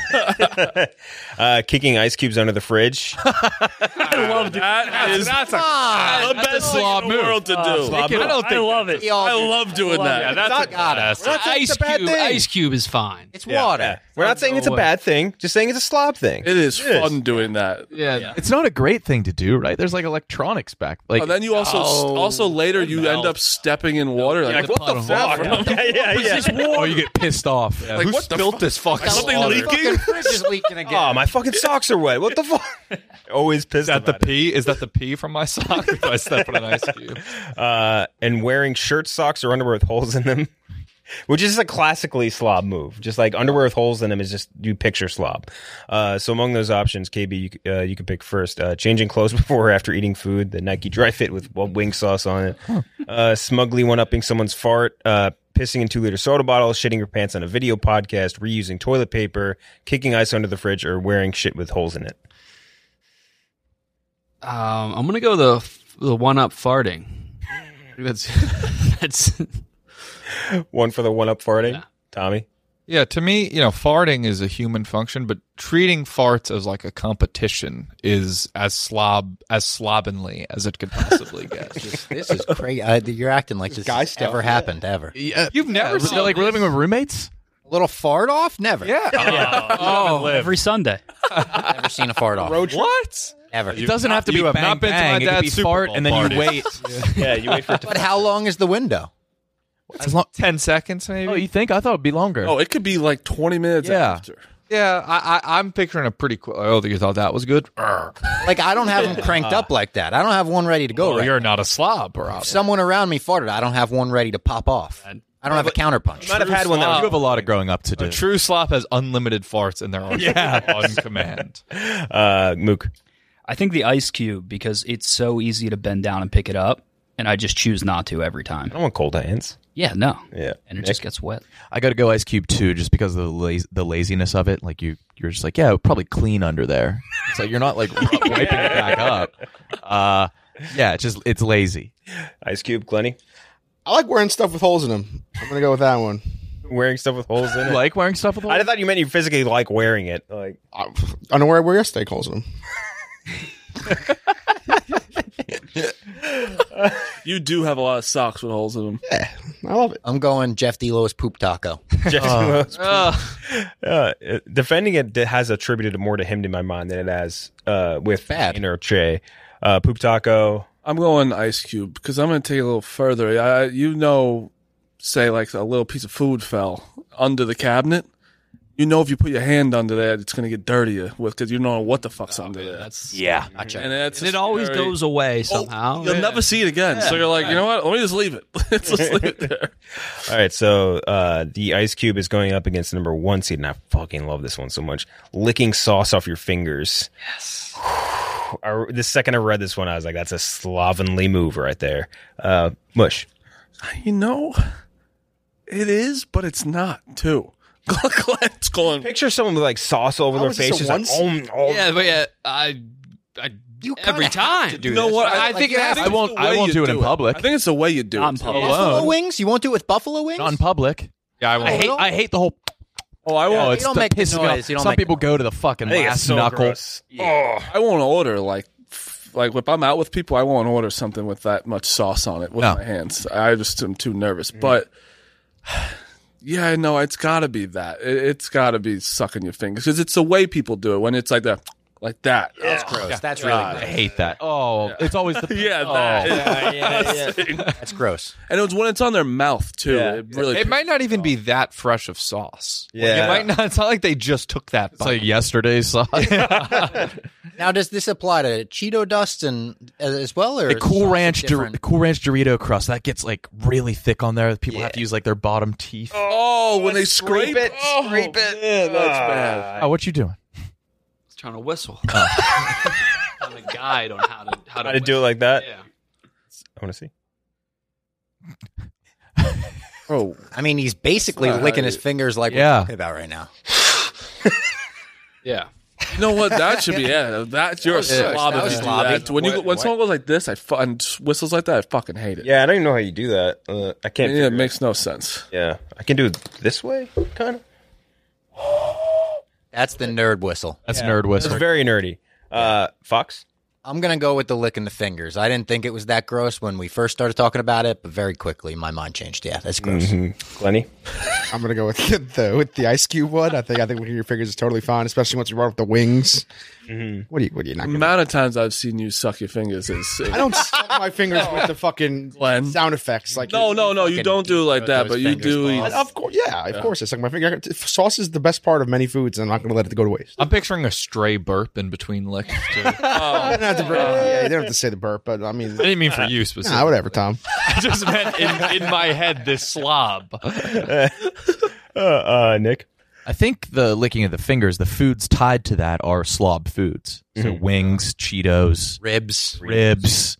Kicking ice cubes under the fridge. I love that. That's the best slob move in the world to do. I love it. I love doing that. Yeah, that's Ice cube is fine. It's water. Yeah. We're not saying it's a bad thing. Just saying it's a slob thing. It is fun doing that. Yeah. It's not a great thing to do, right? There's like electronics back. Like, Then you also later you end up stepping in water. Like, what the fuck? oh, you get pissed off. Like, who built this fucking something leaking? Fucking fridge is leaking again. Oh, my fucking socks are wet. What the fuck? Always pissed Is that the about it. pee? Is that the pee from my sock? Or did I step on an ice cube? And wearing shirts, socks, or underwear with holes in them, which is a classically slob move. Just like underwear with holes in them is just you picture slob. So among those options, KB, you can pick first. Changing clothes before or after eating food, the Nike Dry Fit with wing sauce on it. Smugly one-upping someone's fart. Pissing in 2-liter soda bottles, shitting your pants on a video podcast, reusing toilet paper, kicking ice under the fridge, or wearing shit with holes in it. I'm gonna go the one-up farting. That's One for the one-up farting. Yeah. Tommy? Yeah, to me, farting is a human function, but treating farts as like a competition is as slovenly as it could possibly get. This is crazy. You're acting like this guy stuff, ever happened ever. You've never seen like we're living with roommates? A little fart off? Never. Yeah. Every Sunday. Never seen a fart off. What? Ever. It doesn't have to be You have bang, not been to my bang. It could dad's be Super fart, Bowl and then party. you wait. Yeah, you wait for it to But how long is the window? As long, 10 seconds, maybe? oh, you think? I thought it would be longer. Oh, it could be like 20 minutes after. Yeah, I'm picturing a pretty quick. Oh, you thought that was good? Like, I don't have them cranked up like that. I don't have one ready to go. Well, right you're now. not a slob, bro. If someone around me farted, I don't have one ready to pop off. I don't have a counterpunch. You might have had one that You was have a lot of growing up to do. A true slop has unlimited farts in their own on command. Mook. I think the ice cube because it's so easy to bend down and pick it up, and I just choose not to every time. I don't want cold hands. Yeah, no. Yeah. And it just gets wet. I got to go Ice Cube too, just because of the laziness of it. Like you're just like, yeah, it would probably clean under there. It's like you're not like wiping it back up. Yeah, it's lazy. Ice Cube, Glenny. I like wearing stuff with holes in them. I'm gonna go with that one. Wearing stuff with holes in it. You like wearing stuff with holes? I thought you meant you physically like wearing it. Like Underwear I wear yesterday, holes in them. You do have a lot of socks with holes in them. Yeah, I love it. I'm going Jeff Delo's poop taco. Defending it has attributed more to him in my mind than it has with Bad. Payne or Che. Poop taco. I'm going Ice Cube because I'm going to take it a little further. Say like a little piece of food fell under the cabinet. You know, if you put your hand under that, it's going to get dirtier because you don't know what the fuck's under there. Yeah. And it always goes away somehow. You'll never see it again. So you're like, you know what? Let me just leave it. Let's just leave it there. All right, so the Ice Cube is going up against the number 1 seed, and I fucking love this one so much. Licking sauce off your fingers. Yes. The second I read this one, I was like, that's a slovenly move right there. Mush. You know, it is, but it's not, too. Glenn's going. Picture someone with like sauce over their face. Just like, Yeah, but yeah, I every time. You know what? I think I won't do it in public. I think it's the way you do Not in it. public. Buffalo wings? You won't do it with buffalo wings? Not in public. Yeah, I won't. I hate the whole. Oh, I Oh, won't. it's don't the make the pissing noise. off. You don't Some make people the go to the fucking I think it's last so knuckle. gross. I won't order like if I'm out with people, I won't order something with that much sauce on it with No. my hands. I just am too nervous. But yeah, no, it's got to be that. It's got to be sucking your fingers because it's the way people do it when it's like that. Like that. That's gross. That's really I gross. hate that. Oh, it's always the Yeah, that. That's gross. And it's when it's on their mouth too. Yeah. It really. It might not even be that fresh of sauce. Like, Yeah. it might not. It's not like they just took that. It's like yesterday's sauce. Now, does this apply to Cheeto dust and as well, or A Cool is Ranch, it different? Cool Ranch Dorito crust that gets like really thick on there. People have to use like their bottom teeth. oh, when they scrape it. Oh, Scrape it. Yeah, that's bad. Oh, what you doing? Trying to whistle. I'm a guide on how to How to do it like that? Yeah. I want to see. Oh, I mean, he's basically It's not licking how his you- fingers like Yeah. we're talking about right now. Yeah. You know what? That should be That's your slob if you do that. When someone goes like this, and whistles like that, I fucking hate it. Yeah, I don't even know how you do that. I can't. Yeah, it makes no sense. Yeah, I can do it this way, kind of. That's the nerd whistle. That's nerd whistle. It's very nerdy. Fox? I'm going to go with the licking the fingers. I didn't think it was that gross when we first started talking about it, but very quickly my mind changed. Yeah, that's gross. Mm-hmm. Lenny? I'm going to go with the ice cube one. I think licking your fingers is totally fine, especially once you run up the wings. Mm-hmm. What are you not The gonna amount of times I've seen you suck your fingers is. I don't suck my fingers with the fucking sound effects. Like No, you don't do it like that, but you do. Of course, of course, I suck my finger. Sauce is the best part of many foods, and I'm not going to let it go to waste. I'm picturing a stray burp in between licks, too. I don't have to you don't have to say the burp, but I mean, I didn't mean for you specifically. Nah, whatever, Tom. I just meant in my head this slob. Nick? I think the licking of the fingers, the foods tied to that are slob foods. So wings, Cheetos, ribs.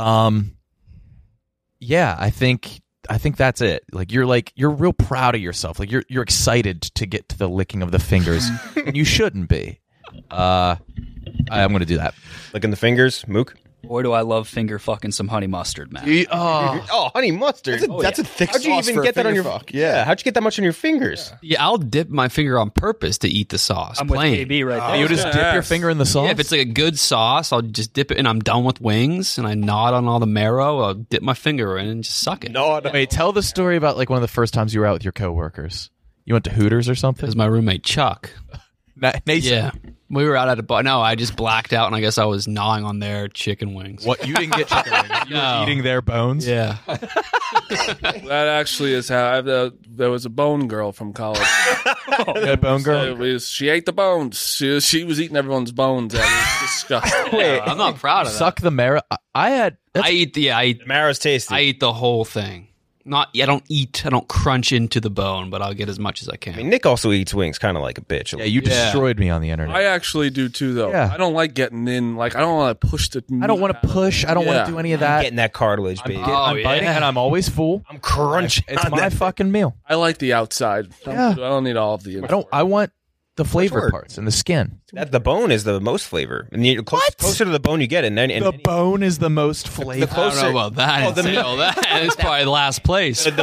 Yeah, I think that's it. Like you're real proud of yourself. Like you're excited to get to the licking of the fingers. And you shouldn't be. I'm going to do that. Licking the fingers, Mook? Boy, do I love finger fucking some honey mustard, man. Honey mustard. That's a thick How'd you sauce even for a get that on finger your fuck? Yeah. How'd you get that much on your fingers? Yeah, I'll dip my finger on purpose to eat the sauce. I'm plain. with KB right there. You just dip your finger in the sauce? Yeah, if it's like a good sauce, I'll just dip it, and I'm done with wings, and I gnawed on all the marrow. I'll dip my finger in and just suck it. Wait, tell the story about like one of the first times you were out with your coworkers. You went to Hooters or something? It was my roommate Chuck. Nathan. Yeah. We were out at a bar. No, I just blacked out, and I guess I was gnawing on their chicken wings. What? You didn't get chicken wings? You were eating their bones? Yeah. That actually is how there was a bone girl from college. You had a bone girl? She ate the bones. She was eating everyone's bones. That was disgusting. Wait, I'm not proud of that. Suck the marrow. I eat the marrow's tasty. I eat the whole thing. I don't crunch into the bone, but I'll get as much as I can. I mean, Nick also eats wings kind of like a bitch. Yeah, you destroyed me on the internet. I actually do too, though. Yeah. I don't like getting in. Like, I don't want to push the. I don't want to push. I don't want to do any of that. I'm getting that cartilage, baby. I'm biting, and I'm always full. I'm crunching. It's my fucking meal. I like the outside. Yeah. I don't need all of the inside. I want the flavor parts and the skin. The bone is the most flavor. And the closer to the bone you get, the bone is the most flavor. I don't know about that. That is probably last place. That's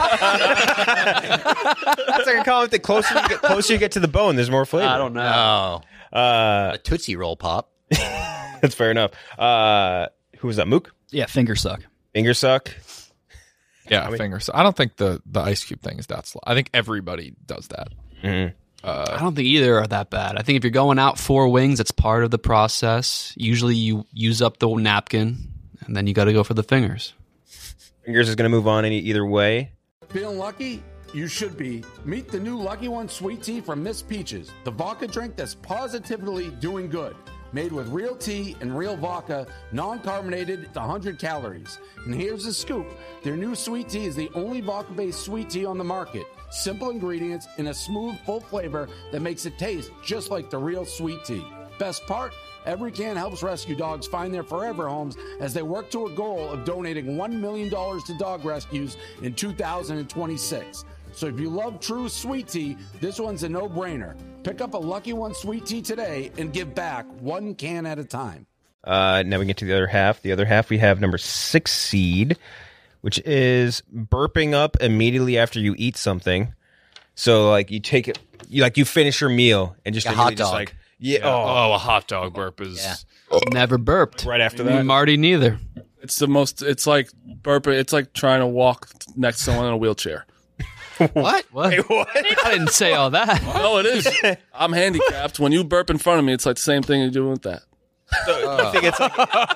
like a comment. The closer you get to the bone, there's more flavor. I don't know. A Tootsie Roll pop. That's fair enough. Who was that, Mook? Yeah, finger suck. Finger suck? Yeah, finger suck. I don't think the ice cube thing is that slow. I think everybody does that. Mm-hmm. I don't think either are that bad. I think if you're going out for wings, it's part of the process. Usually you use up the napkin, and then you got to go for the fingers. Fingers is going to move on either way. Feeling lucky? You should be. Meet the new Lucky One Sweet Tea from Miss Peaches, the vodka drink that's positively doing good. Made with real tea and real vodka, non-carbonated, 100 calories. And here's the scoop. Their new sweet tea is the only vodka-based sweet tea on the market. Simple ingredients in a smooth, full flavor that makes it taste just like the real sweet tea. Best part? Every can helps rescue dogs find their forever homes as they work to a goal of donating $1 million to dog rescues in 2026. So if you love true sweet tea, this one's a no-brainer. Pick up a Lucky One Sweet Tea today and give back one can at a time. Now we get to the other half. The other half, we have number 6 seed, which is burping up immediately after you eat something. So, like, you take it, you finish your meal and just a hot dog. Just like, yeah. Oh, a hot dog burp is never burped. Right after that. Marty neither. It's like burping. It's like trying to walk next to someone in a wheelchair. What? Wait, what? I didn't say all that. No, it is. I'm handicapped. When you burp in front of me, it's like the same thing you do with that. I think it's like,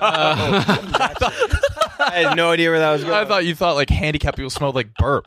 I had no idea where that was going. I thought you thought like handicapped people smelled like burp.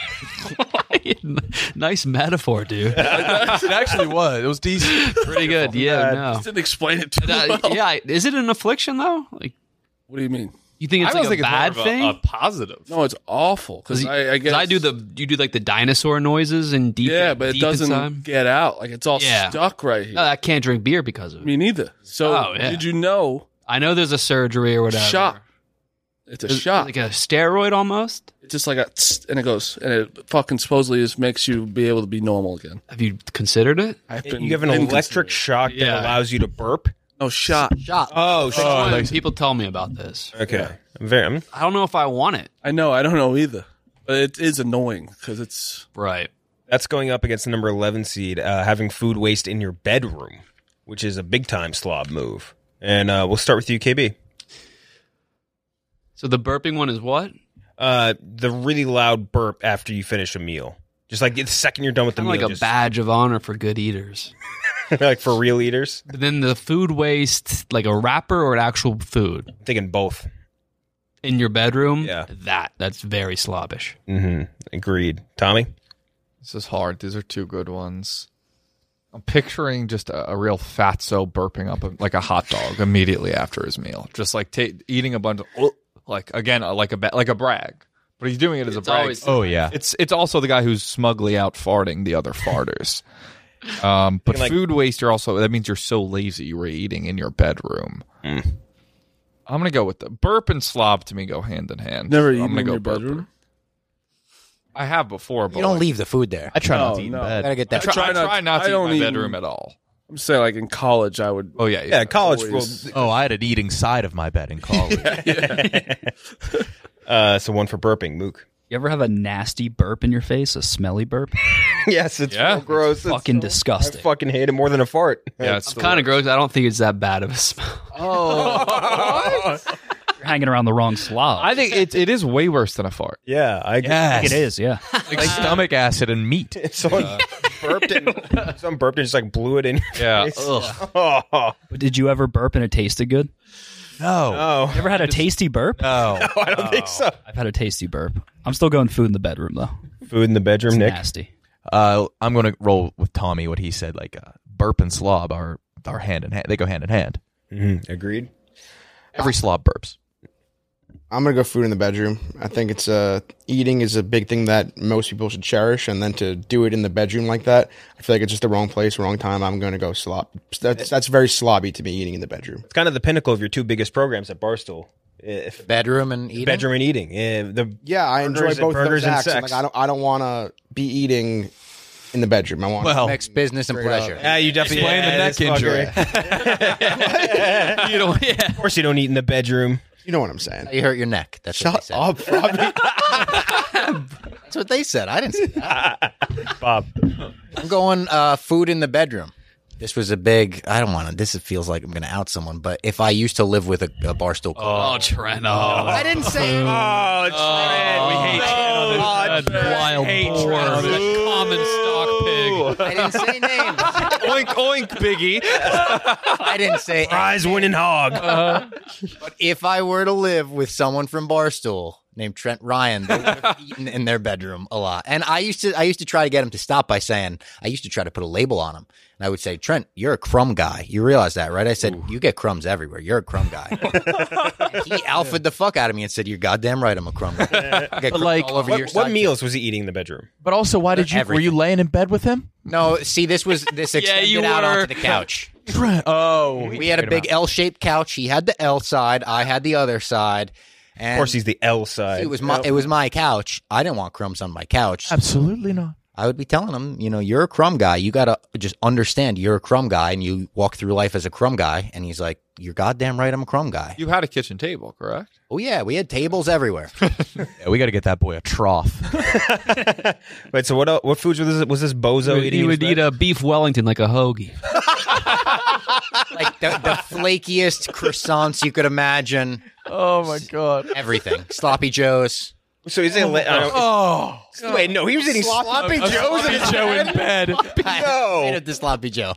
Nice metaphor, dude. It actually was. It was decent. Pretty good. Yeah, no. Just didn't explain it too well. Yeah, is it an affliction though? Like, what do you mean? You think it's I don't like think a bad it's more thing? of a positive. No, it's awful because I guess you do like the dinosaur noises and deep. Yeah, but it deep doesn't inside. get out. Like it's all stuck right here. No, I can't drink beer because of it. Me neither. So did you know? I know there's a surgery or whatever. Shot. It's a shot. Like a steroid almost? It's just like and it goes, and it fucking supposedly just makes you be able to be normal again. Have you considered it? You have an electric shock that allows you to burp? Oh, shot. Oh, shot. People tell me about this. Okay. I don't know if I want it. I know. I don't know either. But it is annoying because it's... Right. That's going up against the number 11 seed, having food waste in your bedroom, which is a big-time slob move. And we'll start with you, KB. So the burping one is what? The really loud burp after you finish a meal. Just like the second you're done with the meal. Like a badge of honor for good eaters. Like for real eaters? But then the food waste, like a wrapper or an actual food? I'm thinking both. In your bedroom? Yeah. That's very slobbish. Mm-hmm. Agreed. Tommy? This is hard. These are two good ones. I'm picturing just a real fatso burping up like a hot dog immediately after his meal. Just like eating a bunch of... Like again, like a brag, but he's doing it as a brag. It's also the guy who's smugly out farting the other farters. But food waste, that means you're so lazy you were eating in your bedroom. I'm gonna go with the burp and slob. To me, go hand in hand. Never I'm eaten gonna in go your burp. bedroom? I have before, but You don't leave the food there. I try not to eat in no. bed. Gotta get that. I try not to eat in my bedroom at all. I'm saying like in college, I would... Oh, yeah. Yeah, college. I had an eating side of my bed in college. So one for burping, Mook. You ever have a nasty burp in your face? A smelly burp? Yes, it's real gross. It's fucking disgusting. I fucking hate it more than a fart. Yeah, It's kind of gross. I don't think it's that bad of a smell. You're hanging around the wrong slob. I think it is way worse than a fart. Yeah, I think it is, yeah. Like stomach acid and meat. Someone burped and just like blew it in your face. But did you ever burp and it tasted good? No. You ever had a tasty burp? No. No, I don't think so. I've had a tasty burp. I'm still going food in the bedroom, though. Food in the bedroom, It's Nick? nasty. I'm going to roll with Tommy, what he said. Like burp and slob are hand in hand. They go hand in hand. Mm-hmm. Agreed. Every slob burps. I'm gonna go food in the bedroom. I think it's eating is a big thing that most people should cherish, and then to do it in the bedroom like that, I feel like it's just the wrong place, wrong time. I'm gonna go slob. That's very slobby to me, eating in the bedroom. It's kind of the pinnacle of your two biggest programs at Barstool. Bedroom and eating. Bedroom and eating. I enjoy both of burgers those and acts. sex. Like, I don't want to be eating in the bedroom. I want mix business and pleasure. Yeah, you definitely Explain the neck injury. You don't. Yeah. Of course, you don't eat in the bedroom. You know what I'm saying? You hurt your neck. That's what they Shut said. up, Bobby. That's what they said. I didn't say that. Bob. I'm going food in the bedroom. This was a big... I don't want to... This feels like I'm going to out someone, but if I used to live with a Barstool... Oh, Trent. I didn't say... Oh, Trent. We hate Trent. Wild boar. Common stock pig. I didn't say names. Oink, oink, Biggie. I didn't say... Prize winning hog. But if I were to live with someone from Barstool named Trent Ryan, they would have eaten in their bedroom a lot. And I used to try to get him to stop by saying, I used to try to put a label on him. And I would say, Trent, you're a crumb guy. You realize that, right? I said, you get crumbs everywhere. You're a crumb guy. And he alphaed the fuck out of me and said, you're goddamn right, I'm a crumb guy. I get crumbs like, all over your What side. meals was he eating in the bedroom? But also, why did you? Were you laying in bed with him? No, see, this extended you out were. onto the couch. Oh, We had a big L-shaped couch. He had the L side. I had the other side. And Of course, he's the L side. it was my couch. I didn't want crumbs on my couch. Absolutely not. I would be telling him, you're a crumb guy. You got to just understand you're a crumb guy, and you walk through life as a crumb guy. And he's like, you're goddamn right, I'm a crumb guy. You had a kitchen table, correct? Oh, yeah, we had tables everywhere. Yeah, we got to get that boy a trough. Wait, so what foods was this bozo eating? He in would his eat bed? a beef Wellington like a hoagie. Like the flakiest croissants you could imagine. Oh my god! Everything. Sloppy Joes. So he's in. Wait, no, he was eating sloppy joes in bed. I made it the Sloppy Joe.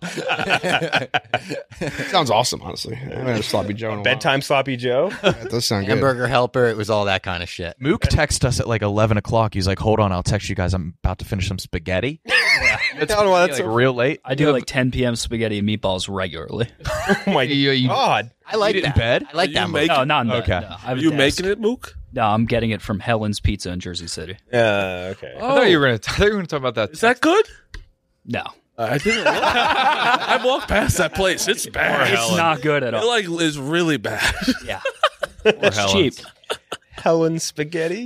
Sounds awesome, honestly. I haven't had a sloppy Joe in a Bedtime sloppy Joe. That does sound good. Hamburger helper. It was all that kind of shit. Mook texted us at like 11 o'clock. He's like, "Hold on, I'll text you guys. I'm about to finish some spaghetti." That's like real late. I do like 10 p.m. spaghetti and meatballs regularly. Oh my god! I like Eat it that. in bed? I like that. make- No, not in bed. Okay. No, I have Are a you desk. making it, Mook? No, I'm getting it from Helen's Pizza in Jersey City. Okay. I thought you were going to talk about that. Is that good? No. I didn't. I walked past that place. It's bad. It's not good at It all. is really bad. Yeah. It's cheap. Helen Spaghetti.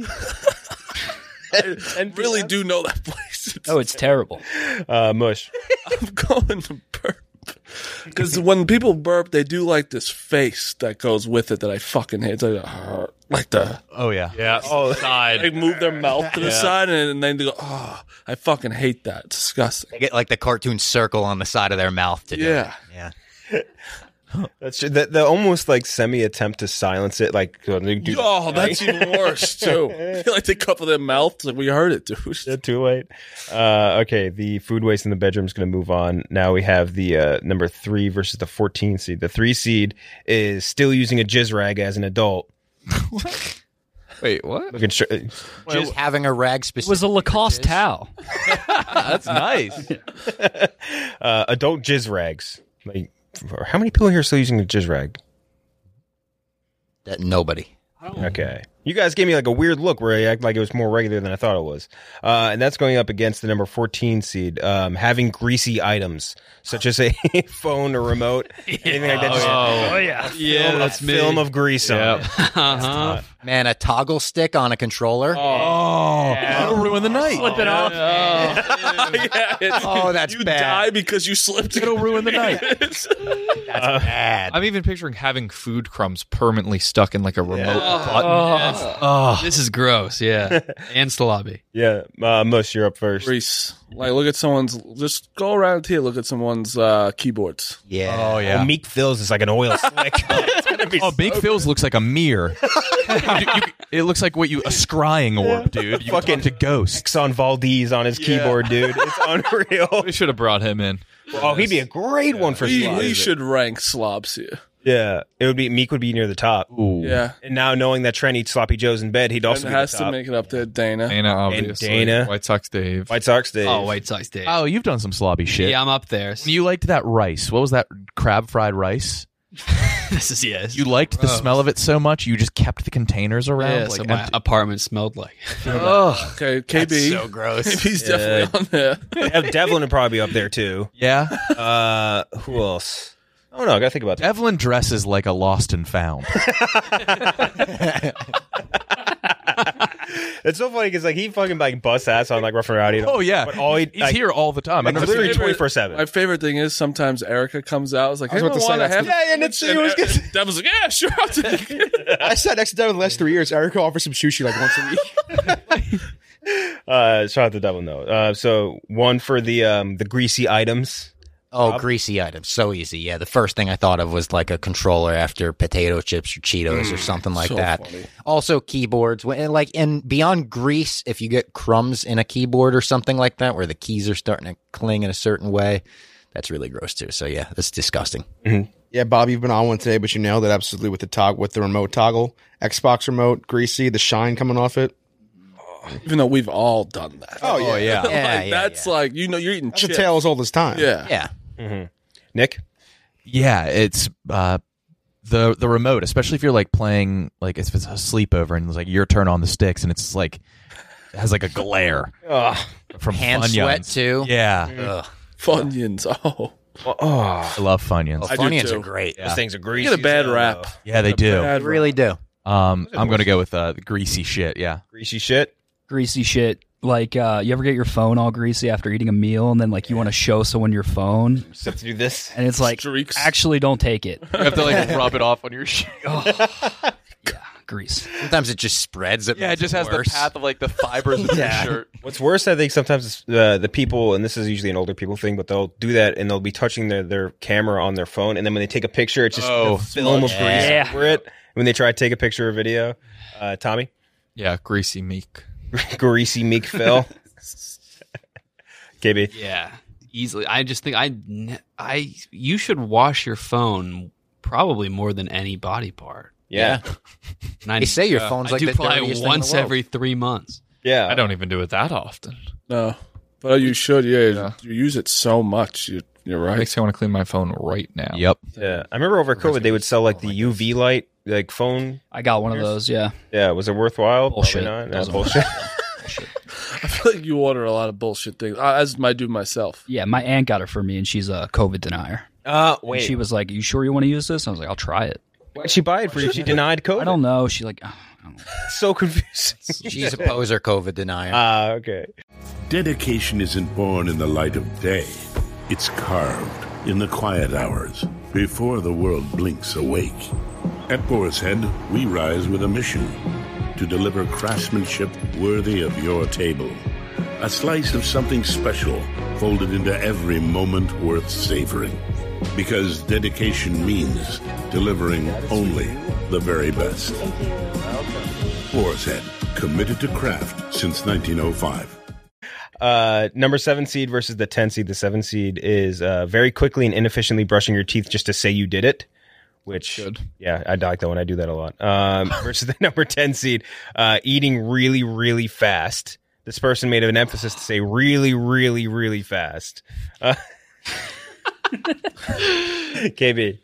And really do know that place. Oh, it's terrible. Mush. I'm going to burp. Because when people burp, they do like this face that goes with it that I fucking hate. It's like the... Oh, yeah. Yeah. Oh, Side. They move their mouth to the side and then they go, I fucking hate that. It's disgusting. They get like the cartoon circle on the side of their mouth to do it. Yeah. That's true. The almost like semi attempt to silence it, like That's even worse too. I feel like they cover their mouth. Like we heard it, dude. Yeah, too late. Okay, the food waste in the bedroom is going to move on. Now we have the number 3 versus the 14 seed. The 3 seed is still using a jizz rag as an adult. Wait, what? Just having a rag specific. It was a Lacoste towel. That's nice. Adult jizz rags. Like, how many people here are still using a jizz rag? That nobody. Okay. You guys gave me like a weird look where I act like it was more regular than I thought it was. And that's going up against the number 14 seed, having greasy items, such as a phone or remote, anything like that. Oh, yeah. Yeah, that's me. Film of grease on it. Uh-huh. Man, a toggle stick on a controller. That'll ruin the night. Slip it off. Oh, that's you bad. die because you slipped. It'll ruin the night. That's bad. I'm even picturing having food crumbs permanently stuck in like a remote button. Oh. This is gross, yeah. And salami. Yeah. Mush, you're up first. Grease. Like, look at someone's. Just go around here. Look at someone's keyboards. Yeah. Oh, yeah. Oh, Meek Phil's is like an oil slick. It's gonna be Big Phil's looks like a mirror. It looks like a scrying orb, dude. You Fucking talk to ghosts. Exxon Valdez on his keyboard, dude. It's unreal. We should have brought him in. Oh, he'd be a great one for slobs. We should rank slobs here. Yeah, it would be Meek would be near the top. Ooh. Yeah. And now knowing that Trent eats sloppy joes in bed, he'd also And be has the to top. make it up there, Dana. Dana, obviously. Dana. White Sox Dave. White Sox Dave. Oh, White Sox Dave. Oh, you've done some slobby shit. Yeah, I'm up there. You liked that rice. What was that? Crab fried rice? This is, yes. You liked the smell of it so much, you just kept the containers around? Yeah, so my apartment smelled like. Oh, okay. KB. That's so gross. KB's definitely on there. Yeah, Devlin would probably be up there too. Yeah. Who else? Oh no, I gotta think about that. Evelyn dresses like a lost and found. It's so funny because like he fucking like busts ass on like Rough and Rowdy. Oh yeah, but all he's here all the time. Like, I've never literally seen 24/7. My favorite thing is sometimes Erica comes out. It's like, I was hey, about to say want to that's have the- it? Yeah, and it's- it was Devil's like, yeah, sure. I'll take it. I sat next to Devin the last 3 years. Erica offers some sushi like once a week. Shout out to Devlin though. So one for the greasy items. Oh, greasy items. So easy. Yeah, the first thing I thought of was like a controller after potato chips or Cheetos or something like so that. funny. Also, keyboards. And beyond grease, if you get crumbs in a keyboard or something like that, where the keys are starting to cling in a certain way, that's really gross too. So yeah, that's disgusting. Mm-hmm. Yeah, Bob, you've been on one today, but you nailed it absolutely with the remote toggle. Xbox remote, greasy, the shine coming off it. Even though we've all done that. Oh, yeah. Like, Yeah, that's like, you're eating That's a chips. tale as old as time. Yeah. Yeah. Mm-hmm. Nick? Yeah, it's the remote, especially if you're like playing, like if it's a sleepover and it's like your turn on the sticks and it's like it has like a glare from Hand Funyuns. sweat too. Yeah, Ugh. Funyuns. Oh. I love Funyuns. Oh, I do Funyuns too. are great. Those things are They greasy. get a bad as hell, rap. though. Yeah, they do. They really do. I'm going to go with the greasy shit. Yeah, Greasy shit. Greasy shit. Like, you ever get your phone all greasy after eating a meal and then, like, you want to show someone your phone? So to do this. And it's like, Streaks. actually, don't take it. You have to like rub it off on your shit. Yeah, grease. Sometimes it just spreads. yeah. It just has the path of like the fibers of your shirt. What's worse, I think sometimes it's, the people, and this is usually an older people thing, but they'll do that and they'll be touching their camera on their phone, and then when they take a picture, it's just the film of grease Yeah. over it. When they try to take a picture or video, Tommy, Yeah, greasy meek. greasy Meek Phil, KB, Yeah, easily. I just think you should wash your phone probably more than any body part. yeah, And They say your phone's I like do the probably dirtiest thing in once the world. every 3 months. yeah. I don't even do it that often. No. But you should, yeah. Yeah. You use it so much. You're right. Makes me want to clean my phone right now. Yep. Yeah, I remember over COVID they would sell like the UV light, like phone. I got one of those, yeah. Yeah, was it worthwhile? Bullshit. Probably not. Doesn't Bullshit. I feel like you order a lot of bullshit things, as I do myself. Yeah, my aunt got it for me, and she's a COVID denier. And Wait, she was like, you sure you want to use this? I was like, I'll try it. why'd she buy it for you? She denied COVID. I don't know. She like, So confusing. She's a poser COVID denier. Okay. Dedication isn't born in the light of day. It's carved in the quiet hours before the world blinks awake. At Boar's Head, we rise with a mission to deliver craftsmanship worthy of your table. A slice of something special folded into every moment worth savoring. Because dedication means delivering only the very best. Boar's Head, committed to craft since 1905. Number 7 seed versus the 10 seed. The 7 seed is very quickly and inefficiently brushing your teeth just to say you did it. Which, yeah, I like that one. I do that a lot. Versus the number 10 seed, eating really, really fast. This person made an emphasis to say really, really, really fast. KB.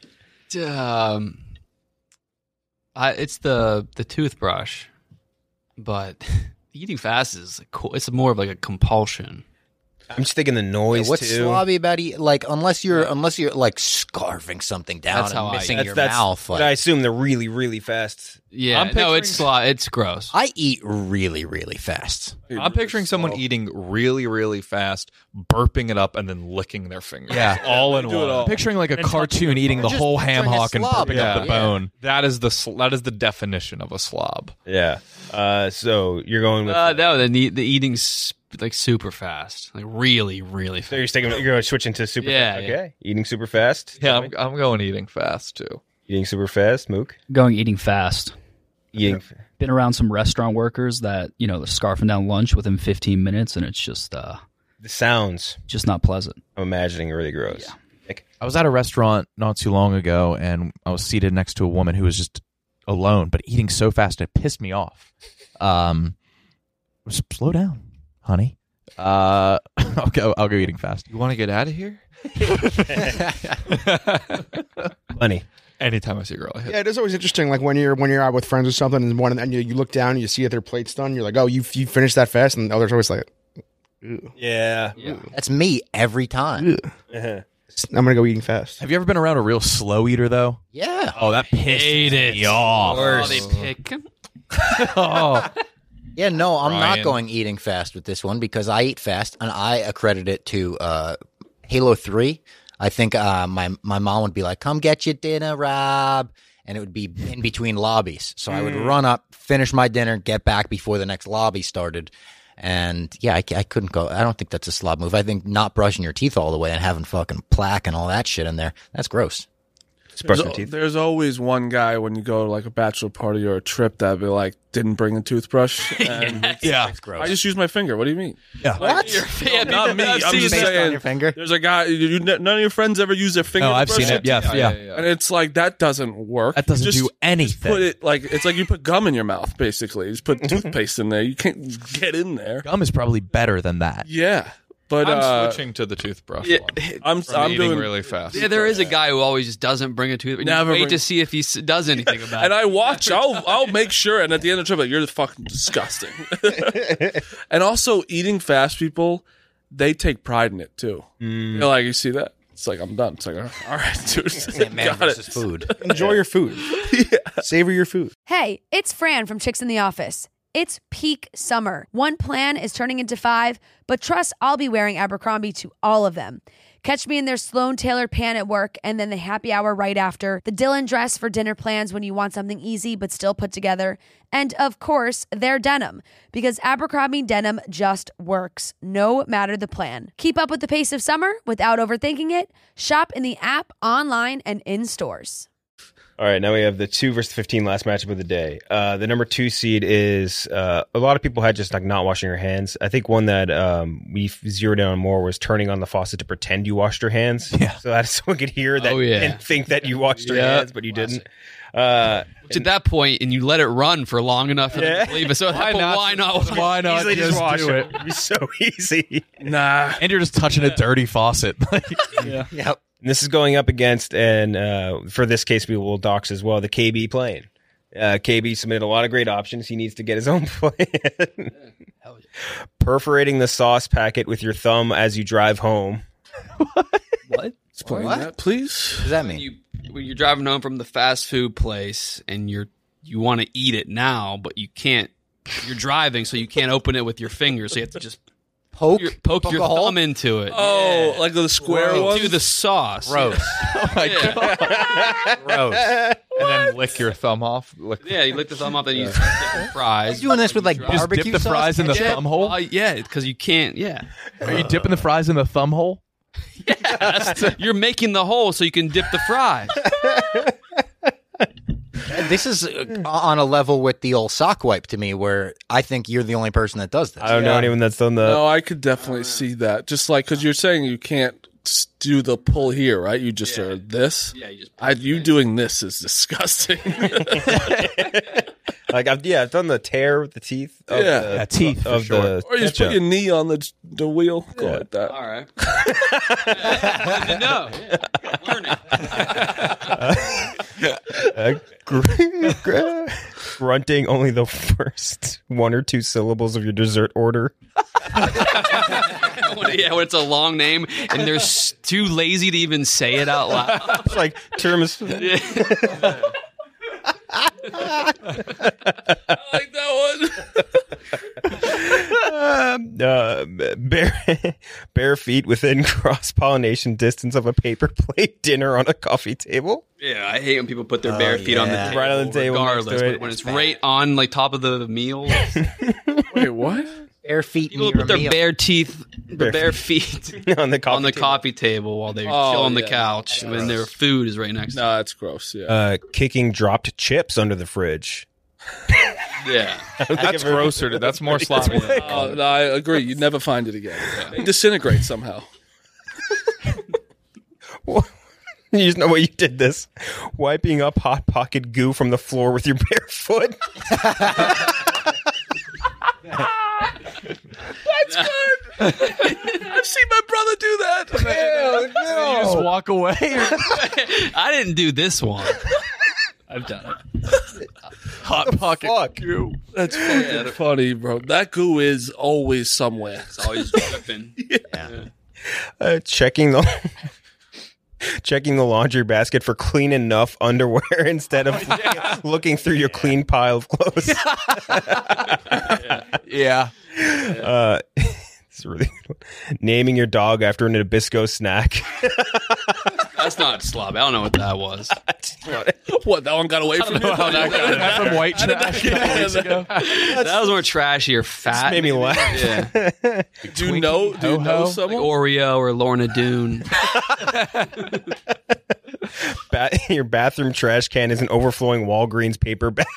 It's the toothbrush, but eating fast is it's more of like a compulsion. I'm just thinking the noise. What's too. slobby about like unless you're like scarfing something down That's and missing your that's, mouth. But I assume they're really, really fast. Yeah, it's gross. I eat really, really fast. I'm picturing someone eating really, really fast, burping it up, and then licking their fingers. Yeah. all in one. I'm picturing like a cartoon eating the whole ham hock and burping up the bone. That is the definition of a slob. Yeah. So you're going with no, the eating's like super fast, like really, really fast. So you're going to switch into super fast. Okay. Eating super fast. Yeah, I'm going eating fast too. Eating super fast, Mook. Going eating fast. Been around some restaurant workers that, they're scarfing down lunch within 15 minutes, and it's just the sounds just not pleasant. I'm imagining really gross. Yeah. I was at a restaurant not too long ago, and I was seated next to a woman who was just alone, but eating so fast it pissed me off. Slow down, honey. I'll go eating fast. You want to get out of here? Funny. Anytime I see a girl, I hit. Yeah, it is always interesting. Like when you're out with friends or something, and you look down and you see that their plate's done. You're like, oh, you finished that fast, and the other's always like, ew. Yeah. That's me every time. I'm gonna go eating fast. Have you ever been around a real slow eater though? Yeah. Oh, that pissed me off. Oh, they pick. Oh. Yeah, no, I'm Ryan. not going eating fast with this one because I eat fast, and I accredit it to Halo 3. I think my mom would be like, come get your dinner, Rob. And it would be in between lobbies. So I would run up, finish my dinner, get back before the next lobby started. And yeah, I couldn't go. I don't think that's a slob move. I think not brushing your teeth all the way and having fucking plaque and all that shit in there, that's gross. There's always one guy when you go to like a bachelor party or a trip that be like didn't bring a toothbrush. And Yeah. I just use my finger. What do you mean? Yeah. What? Not me. I'm just saying. On your finger? There's a guy. None of your friends ever use their finger. Oh, to I've brush seen it. their teeth? Yeah. And it's like that doesn't work. That doesn't You just do anything. Put it like it's like you put gum in your mouth. Basically, you just put toothpaste in there. You can't get in there. Gum is probably better than that. Yeah, but I'm switching to the toothbrush one. I'm eating doing really fast. Yeah, there is a guy who always just doesn't bring a toothbrush. Never Wait bring- to see if he does anything about And it. I watch. I'll make sure. And at the end of the trip, like, you're fucking disgusting. And also, eating fast people, they take pride in it too. You're like, you see that? It's like I'm done. It's like, all right, dude, Man got versus it. food. Enjoy your food. Savor your food. Hey, it's Fran from Chicks in the Office. It's peak summer. One plan is turning into 5, but trust I'll be wearing Abercrombie to all of them. Catch me in their Sloan tailored pant at work and then the happy hour right after, the Dylan dress for dinner plans when you want something easy but still put together, and of course, their denim, because Abercrombie denim just works, no matter the plan. Keep up with the pace of summer without overthinking it. Shop in the app, online, and in stores. All right, now we have the 2 versus 15 last matchup of the day. The number 2 seed is a lot of people had just like not washing your hands. I think one that we zeroed in on more was turning on the faucet to pretend you washed your hands. Yeah. So that someone could hear that and think that you washed your hands, but you didn't. Which at that point, and you let it run for long enough for them to believe it. So why not? Why not Easily just wash do it? it? It'd be so easy. Nah. And you're just touching a dirty faucet. Yep. And this is going up against, and for this case, we will dox as well, the KB plane. KB submitted a lot of great options. He needs to get his own plane. Perforating the sauce packet with your thumb as you drive home. What? Explain What? that, please. What does that mean? When you're driving home from the fast food place and you're you want to eat it now, but you can't. You're driving, so you can't open it with your fingers. So you have to just poke your thumb into it. Oh, like the square one? Do the sauce. Gross. Oh my god. Gross. And then lick your thumb off. Yeah, you lick the thumb off, then you dip the fries. You doing this with like Just barbecue dip the sauce? fries in the thumb hole? Yeah, because you can't. Yeah. Are you dipping the fries in the thumb hole? You're making the hole so you can dip the fries. This is on a level with the old sock wipe to me, where I think you're the only person that does this. I don't know anyone that's done that. No, I could definitely see that. Just like, because you're saying you can't do the pull here, right? You just are this. Yeah, you just. You doing this is disgusting. Like I've done the tear with the teeth. Of the teeth of the Or you just put ketchup. your knee on the wheel. Go like that. All right. No. Learn it. Grunting only the first 1 or 2 syllables of your dessert order. Yeah, when it's a long name and they're too lazy to even say it out loud. It's like tiramisu. I like that one. Bare feet within cross-pollination distance of a paper plate dinner on a coffee table. Yeah, I hate when people put their bare feet on the table. Right on the table next regardless. to it. But when it's right on like top of the meal. Wait, what? Bare feet People near put their a meal. bare teeth, bare feet on the coffee table while they chill on the couch when their food is right next to No, that's gross. Yeah. Kicking dropped chips under the fridge. Yeah. That's grosser. That's more sloppy. No, I agree. You'd never find it again. They disintegrate somehow. You just know what you did this. Wiping up Hot Pocket goo from the floor with your bare foot. That's good. I've seen my brother do that. You just walk away. I didn't do this one. I've done it. Hot Pocket goo. That's fucking funny, bro. That goo is always somewhere. It's always dripping. Checking the laundry basket for clean enough underwear instead of looking through your clean pile of clothes. Yeah. It's a really good one. Naming your dog after an Nabisco snack. That's not slob. I don't know what that was. What, that one got away from you? That from white trash. That was more trashy or fat. Made me laugh. Yeah. Do you know Like someone? Oreo or Lorna Doone. Your bathroom trash can is an overflowing Walgreens paper bag.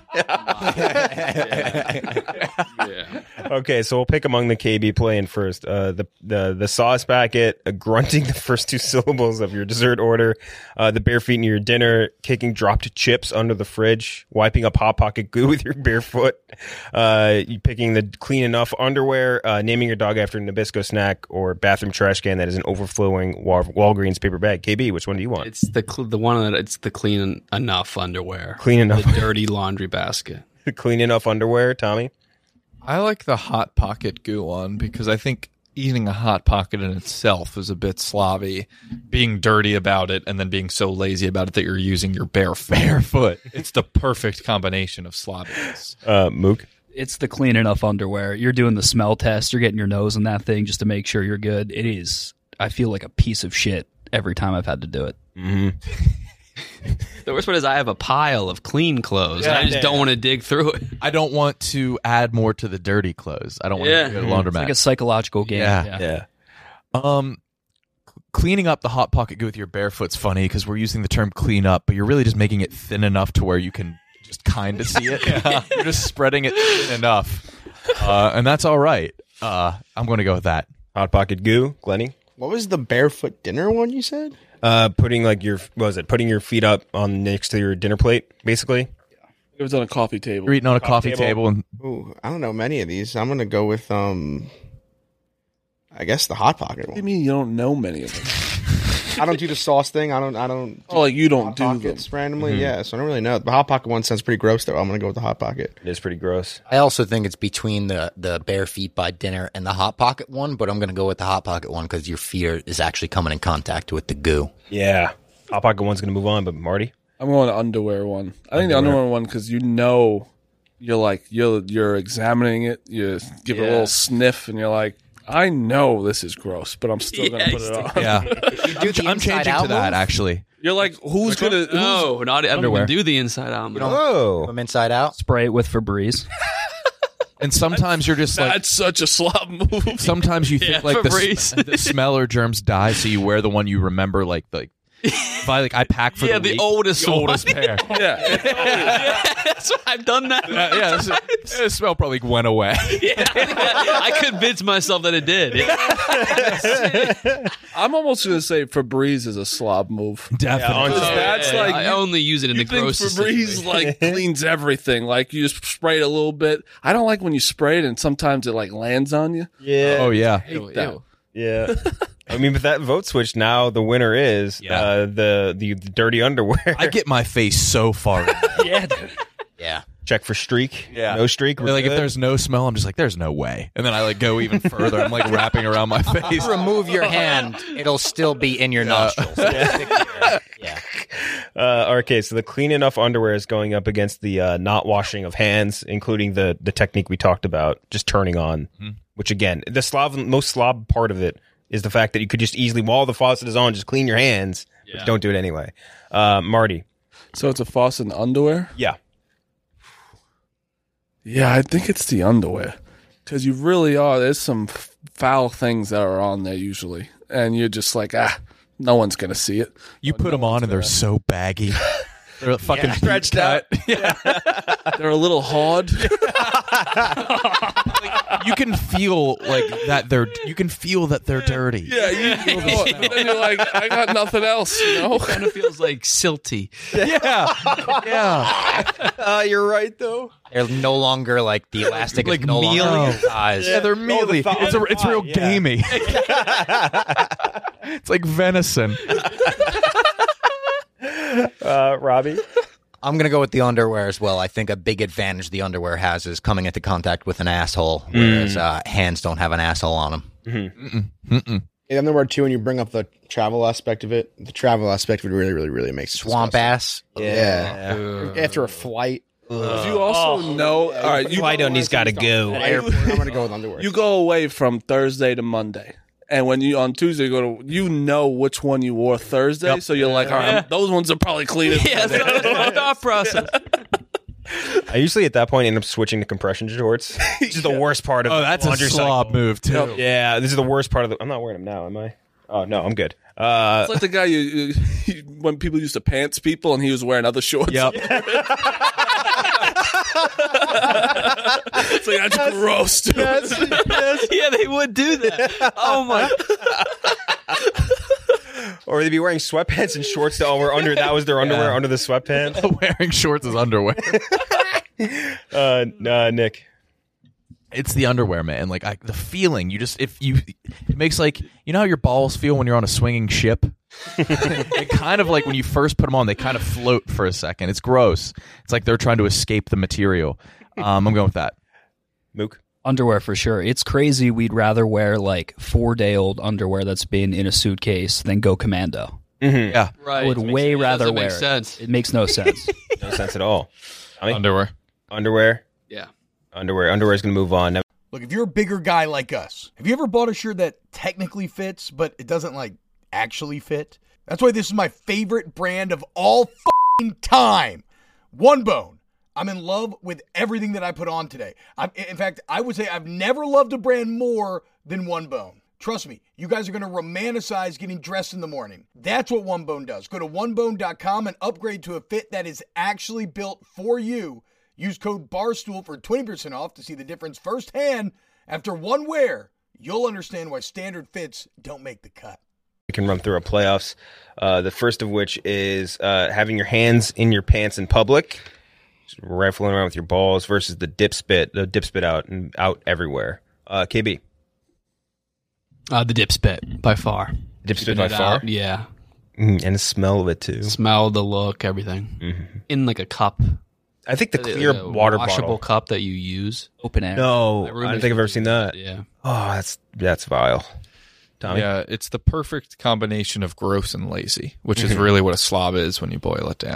Yeah. Okay, so we'll pick among the KB playing first. The sauce packet, grunting the first 2 syllables of your dessert order, the bare feet in your dinner, kicking dropped chips under the fridge, wiping up Hot Pocket goo with your bare foot, you picking the clean enough underwear, naming your dog after a Nabisco snack, or bathroom trash can that is an overflowing Walgreens paper bag. KB, which one do you want? It's the one that it's the clean enough underwear. Clean enough. The dirty laundry basket. Clean enough underwear, Tommy? I like the Hot Pocket goo one because I think eating a Hot Pocket in itself is a bit slobby. Being dirty about it and then being so lazy about it that you're using your bare foot. It's the perfect combination of slobbiness. Mook? It's the clean enough underwear. You're doing the smell test. You're getting your nose in that thing just to make sure you're good. It is. I feel like a piece of shit every time I've had to do it. Mm-hmm. The worst part is I have a pile of clean clothes. And I just don't want to dig through it. I don't want to add more to the dirty clothes. I don't want to go to the laundromat. It's like a psychological game. Yeah. Cleaning up the Hot Pocket goo with your barefoot's funny because we're using the term clean up, but you're really just making it thin enough to where you can just kind of see it. You're just spreading it thin enough. And that's all right. I'm going to go with that. Hot Pocket goo, Glenny? What was the barefoot dinner one you said? Putting putting your feet up on next to your dinner plate, basically. It was on a coffee table. You're eating on a coffee table and Ooh, I don't know many of these. I'm gonna go with I guess the Hot Pocket What do you one. mean you don't know many of them? I don't do the sauce thing. I don't. Oh, like you don't Hot do them. Pockets randomly. Yeah, so I don't really know. The Hot Pocket one sounds pretty gross though. I'm gonna go with the Hot Pocket. It is pretty gross. I also think it's between the bare feet by dinner and the Hot Pocket one, but I'm going to go with the Hot Pocket one because your feet is actually coming in contact with the goo. Yeah. Hot Pocket one's going to move on, but Marty? I'm going to underwear one. I think the underwear one because you're examining it. You give it a little sniff, and you're like, I know this is gross, but I'm still going to put it on. Yeah, I'm changing to that actually. You're like, who's gonna? No, not I don't Underwear. even do the inside out. Put them inside out. Spray it with Febreze. And sometimes you're just like, That's such a slob move. sometimes you think like the smell or germs die, so you wear the one you remember, like if I pack for the week, oldest pair. That's what I've done that. The smell probably went away. I convinced myself that it did. I'm almost gonna say Febreze is a slob move. Definitely. That's like I only use it in the you think grossest Febreze situation. like cleans everything. Like you just spray it a little bit. I don't like when you spray it and sometimes it like lands on you. Yeah. Oh yeah. Hate that. Yeah. I mean, with that vote switch, now the winner is the dirty underwear. I get my face so far. Yeah, dude. Yeah. Check for streak. Yeah. No streak. We're Like if good. there's no smell, I'm just like, there's no way. And then I like go even further. I'm like wrapping around my face. Remove your hand, it'll still be in your nostrils. Yeah. Okay, so the clean enough underwear is going up against the not washing of hands, including the technique we talked about, just turning on. Which again, the most slob part of it is the fact that you could just easily, while the faucet is on, just clean your hands, but don't do it anyway. Marty. So it's a faucet and underwear? Yeah. Yeah, I think it's the underwear. Because you really are. There's some foul things that are on there usually. And you're just like, no one's going to see it. You put them on and they're so baggy. They're fucking stretched out. Yeah. They're a little hard. You can feel like that they're dirty. Yeah, you feel and you're like, I got nothing else, you know? Kind of feels like silty. Yeah. You're right, though. They're no longer like the elastic Like is no longer mealy. in your thighs. Yeah, they're mealy. It's real yeah. gamey. It's like venison. Robbie. I'm going to go with the underwear as well. I think a big advantage the underwear has is coming into contact with an asshole, whereas hands don't have an asshole on them. Yeah, underwear too. When you bring up the travel aspect of it, the travel aspect would really make it Swamp disgusting. ass. Yeah. After a flight. You also know, all right, you Flight on, he's got to go. I'm going to go with underwear. You go away from Thursday to Monday. And when you on Tuesday you know which one you wore Thursday, so you're like, all right, those ones are probably cleaner. Yeah, that's my thought process. I usually at that point end up switching to compression shorts. Which is the worst part of Oh, that's a laundry slob cycle. move too. Yeah, this is the worst part of the. I'm not wearing them now, am I? Oh no, I'm good. It's like the guy you when people used to pants people and he was wearing other shorts. Yep. It's like, that's gross, dude. Yeah, they would do that. Oh my! Or they'd be wearing sweatpants and shorts that were under. That was their underwear under the sweatpants. Wearing shorts is underwear. Nick. It's the underwear, man. Like the feeling, it makes like, you know how your balls feel when you're on a swinging ship? It kind of like when you first put them on, they kind of float for a second. It's gross. It's like they're trying to escape the material. I'm going with that. Mook. Underwear for sure. It's crazy. We'd rather wear like 4-day-old underwear that's been in a suitcase than go commando. Mm-hmm. Yeah. Right. I would way rather Doesn't wear make it. sense. It makes no sense. No sense at all. Underwear. Underwear. Yeah. Underwear is going to move on. Look, if you're a bigger guy like us, have you ever bought a shirt that technically fits, but it doesn't like actually fit? That's why this is my favorite brand of all f***ing time. One Bone. I'm in love with everything that I put on today. In fact, I would say I've never loved a brand more than One Bone. Trust me, you guys are going to romanticize getting dressed in the morning. That's what One Bone does. Go to onebone.com and upgrade to a fit that is actually built for you. Use code BARSTOOL for 20% off to see the difference firsthand. After one wear, you'll understand why standard fits don't make the cut. We can run through our playoffs. The first of which is having your hands in your pants in public, just rifling around with your balls, versus the dip spit out and out everywhere. KB. The dip spit by far. Dip spit Keeping by it far? out, yeah. And the smell of it too. Smell, the look, everything. In like a cup. I think the clear water washable bottle. cup that you use. Open air. No, My I room don't is think I've ever really seen that. good, yeah. Oh, that's vile. Tommy? Yeah, it's the perfect combination of gross and lazy, which is really what a slob is when you boil it down.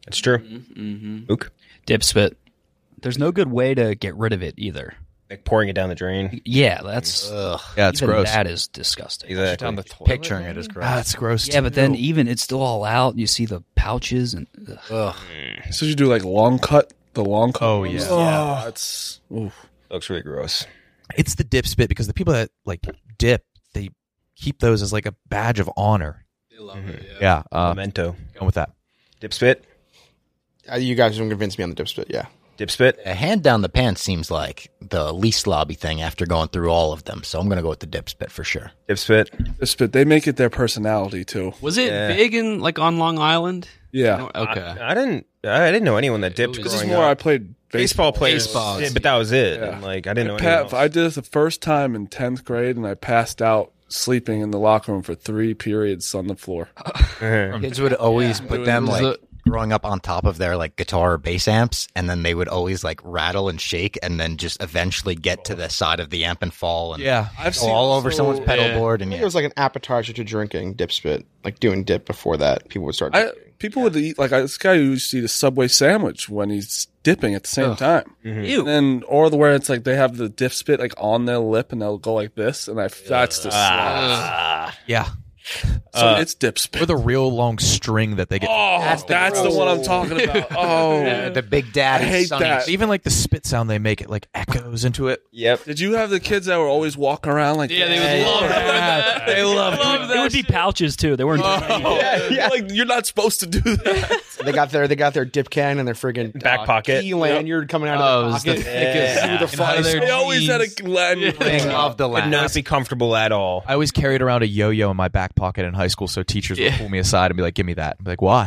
That's true. Luke? Dip spit. There's no good way to get rid of it either. Like pouring it down the drain. Yeah, that's Yeah, it's even gross. That is disgusting. Exactly. Down the toilet. Picturing it is gross. That's gross. Yeah, but then too. even it's still all out. You see the pouches and Ugh. So you do like long cut, the long cut. Oh, ones? yeah. Oh, that's oof. Looks really gross. It's the dip spit because the people that like dip, they keep those as like a badge of honor. They love it. Yeah, Memento. going with that. Dip spit? You guys don't convince me on the dip spit. Yeah. Dip spit? A hand down the pants seems like the least slobby thing after going through all of them. So I'm going to go with the dip spit for sure. Dip spit? Dip spit. They make it their personality too. Was it Yeah. big in like on Long Island? Yeah. Okay. I didn't know anyone that dipped This This is growing more. I up. played Baseball players Baseball. did, but that was it. Yeah. And, like, I didn't know anyone else. I did it the first time in 10th grade, and I passed out sleeping in the locker room for 3 periods on the floor. Kids would always put them Was like it- growing up on top of their like guitar or bass amps, and then they would always like rattle and shake, and then just eventually get to the side of the amp and fall and I've go seen all over also- someone's pedal board. I And think it was like an appetizer to drinking dip spit, like doing dip before that. People would start. People would eat like this guy who used to eat a Subway sandwich when he's dipping at the same time. Ew. And then, or the where it's like they have the dip spit like on their lip and they'll go like this, and that's the slop. Yeah. So it's dip spit. With a real long string that they get. Oh, that's the one I'm talking about. Oh, the Big Daddy. I hate Sonny's. that. Even like the spit sound they make, it like echoes into it. Yep. Did you have the kids that were always walking around like Yeah, they would love that. They love that. it would be pouches too. They weren't. Like you're not supposed to do that. They got their dip can and their friggin' Back pocket. key lanyard coming out Oh, of it the was the pocket. thickest. Through the front. They always had a lanyard. They love the Would laugh. not be comfortable at all. I always carried around a yo-yo in my back pocket in high school, so teachers would pull me aside and be like, "Give me that." I'd be like, "Why?"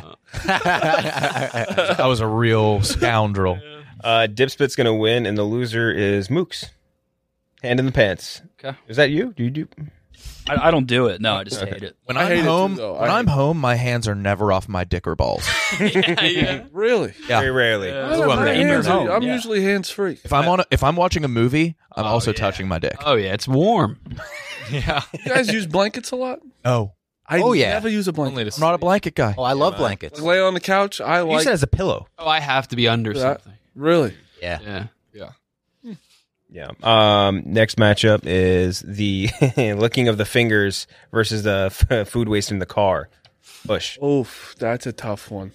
I was a real scoundrel. Dip spit's going to win, and the loser is Mooks. Hand in the pants. Okay. Is that you? Do you do? I don't do it. No, I just hate it. When I hate I'm it too, home, though. when I'm home, my hands are never off my dick or balls. Really? Yeah. Very rarely. Ooh, I'm My there. hands are- home, I'm yeah. usually hands free. If I'm watching a movie, I'm also touching my dick. Oh yeah, it's warm. Yeah. You guys use blankets a lot? Oh, I yeah. never use a blanket. Only to I'm not a blanket guy. Oh, I love blankets. Lay on the couch. I You like said as a pillow. Oh, I have to be under that. something. Really? Yeah. Yeah. Yeah. Next matchup is the licking of the fingers versus the food waste in the car. Push. Oof, that's a tough one.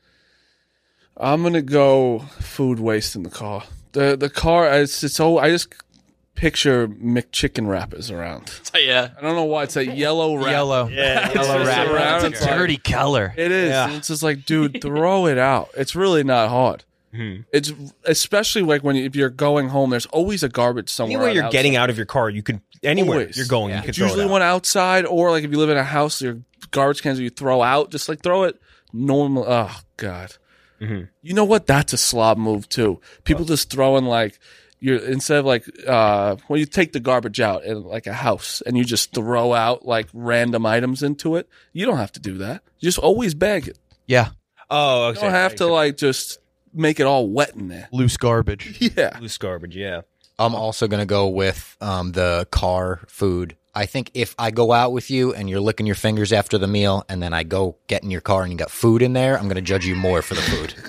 I'm gonna go food waste in the car. The car. It's so I just picture McChicken wrappers around. Yeah. I don't know why it's a yellow wrapper. Yellow. Yeah. It's just around. It's a dirty color. It is. Yeah. And it's just like, dude, throw it out. It's really not hard. It's especially like if you're going home. There's always a garbage somewhere. Anywhere you're outside. getting out of your car, you could anywhere Always. you're going, you It's can throw usually it out. one outside, or like if you live in a house, your garbage cans you throw out, just like throw it normal. Oh God, you know what? That's a slob move too. People just throwing like instead of like when you take the garbage out in like a house and you just throw out like random items into it. You don't have to do that. You just always bag it. Yeah. Oh, You don't have to like just make it all wet in there. Loose garbage. Yeah. Loose garbage, yeah. I'm also going to go with the car food. I think if I go out with you and you're licking your fingers after the meal and then I go get in your car and you got food in there, I'm going to judge you more for the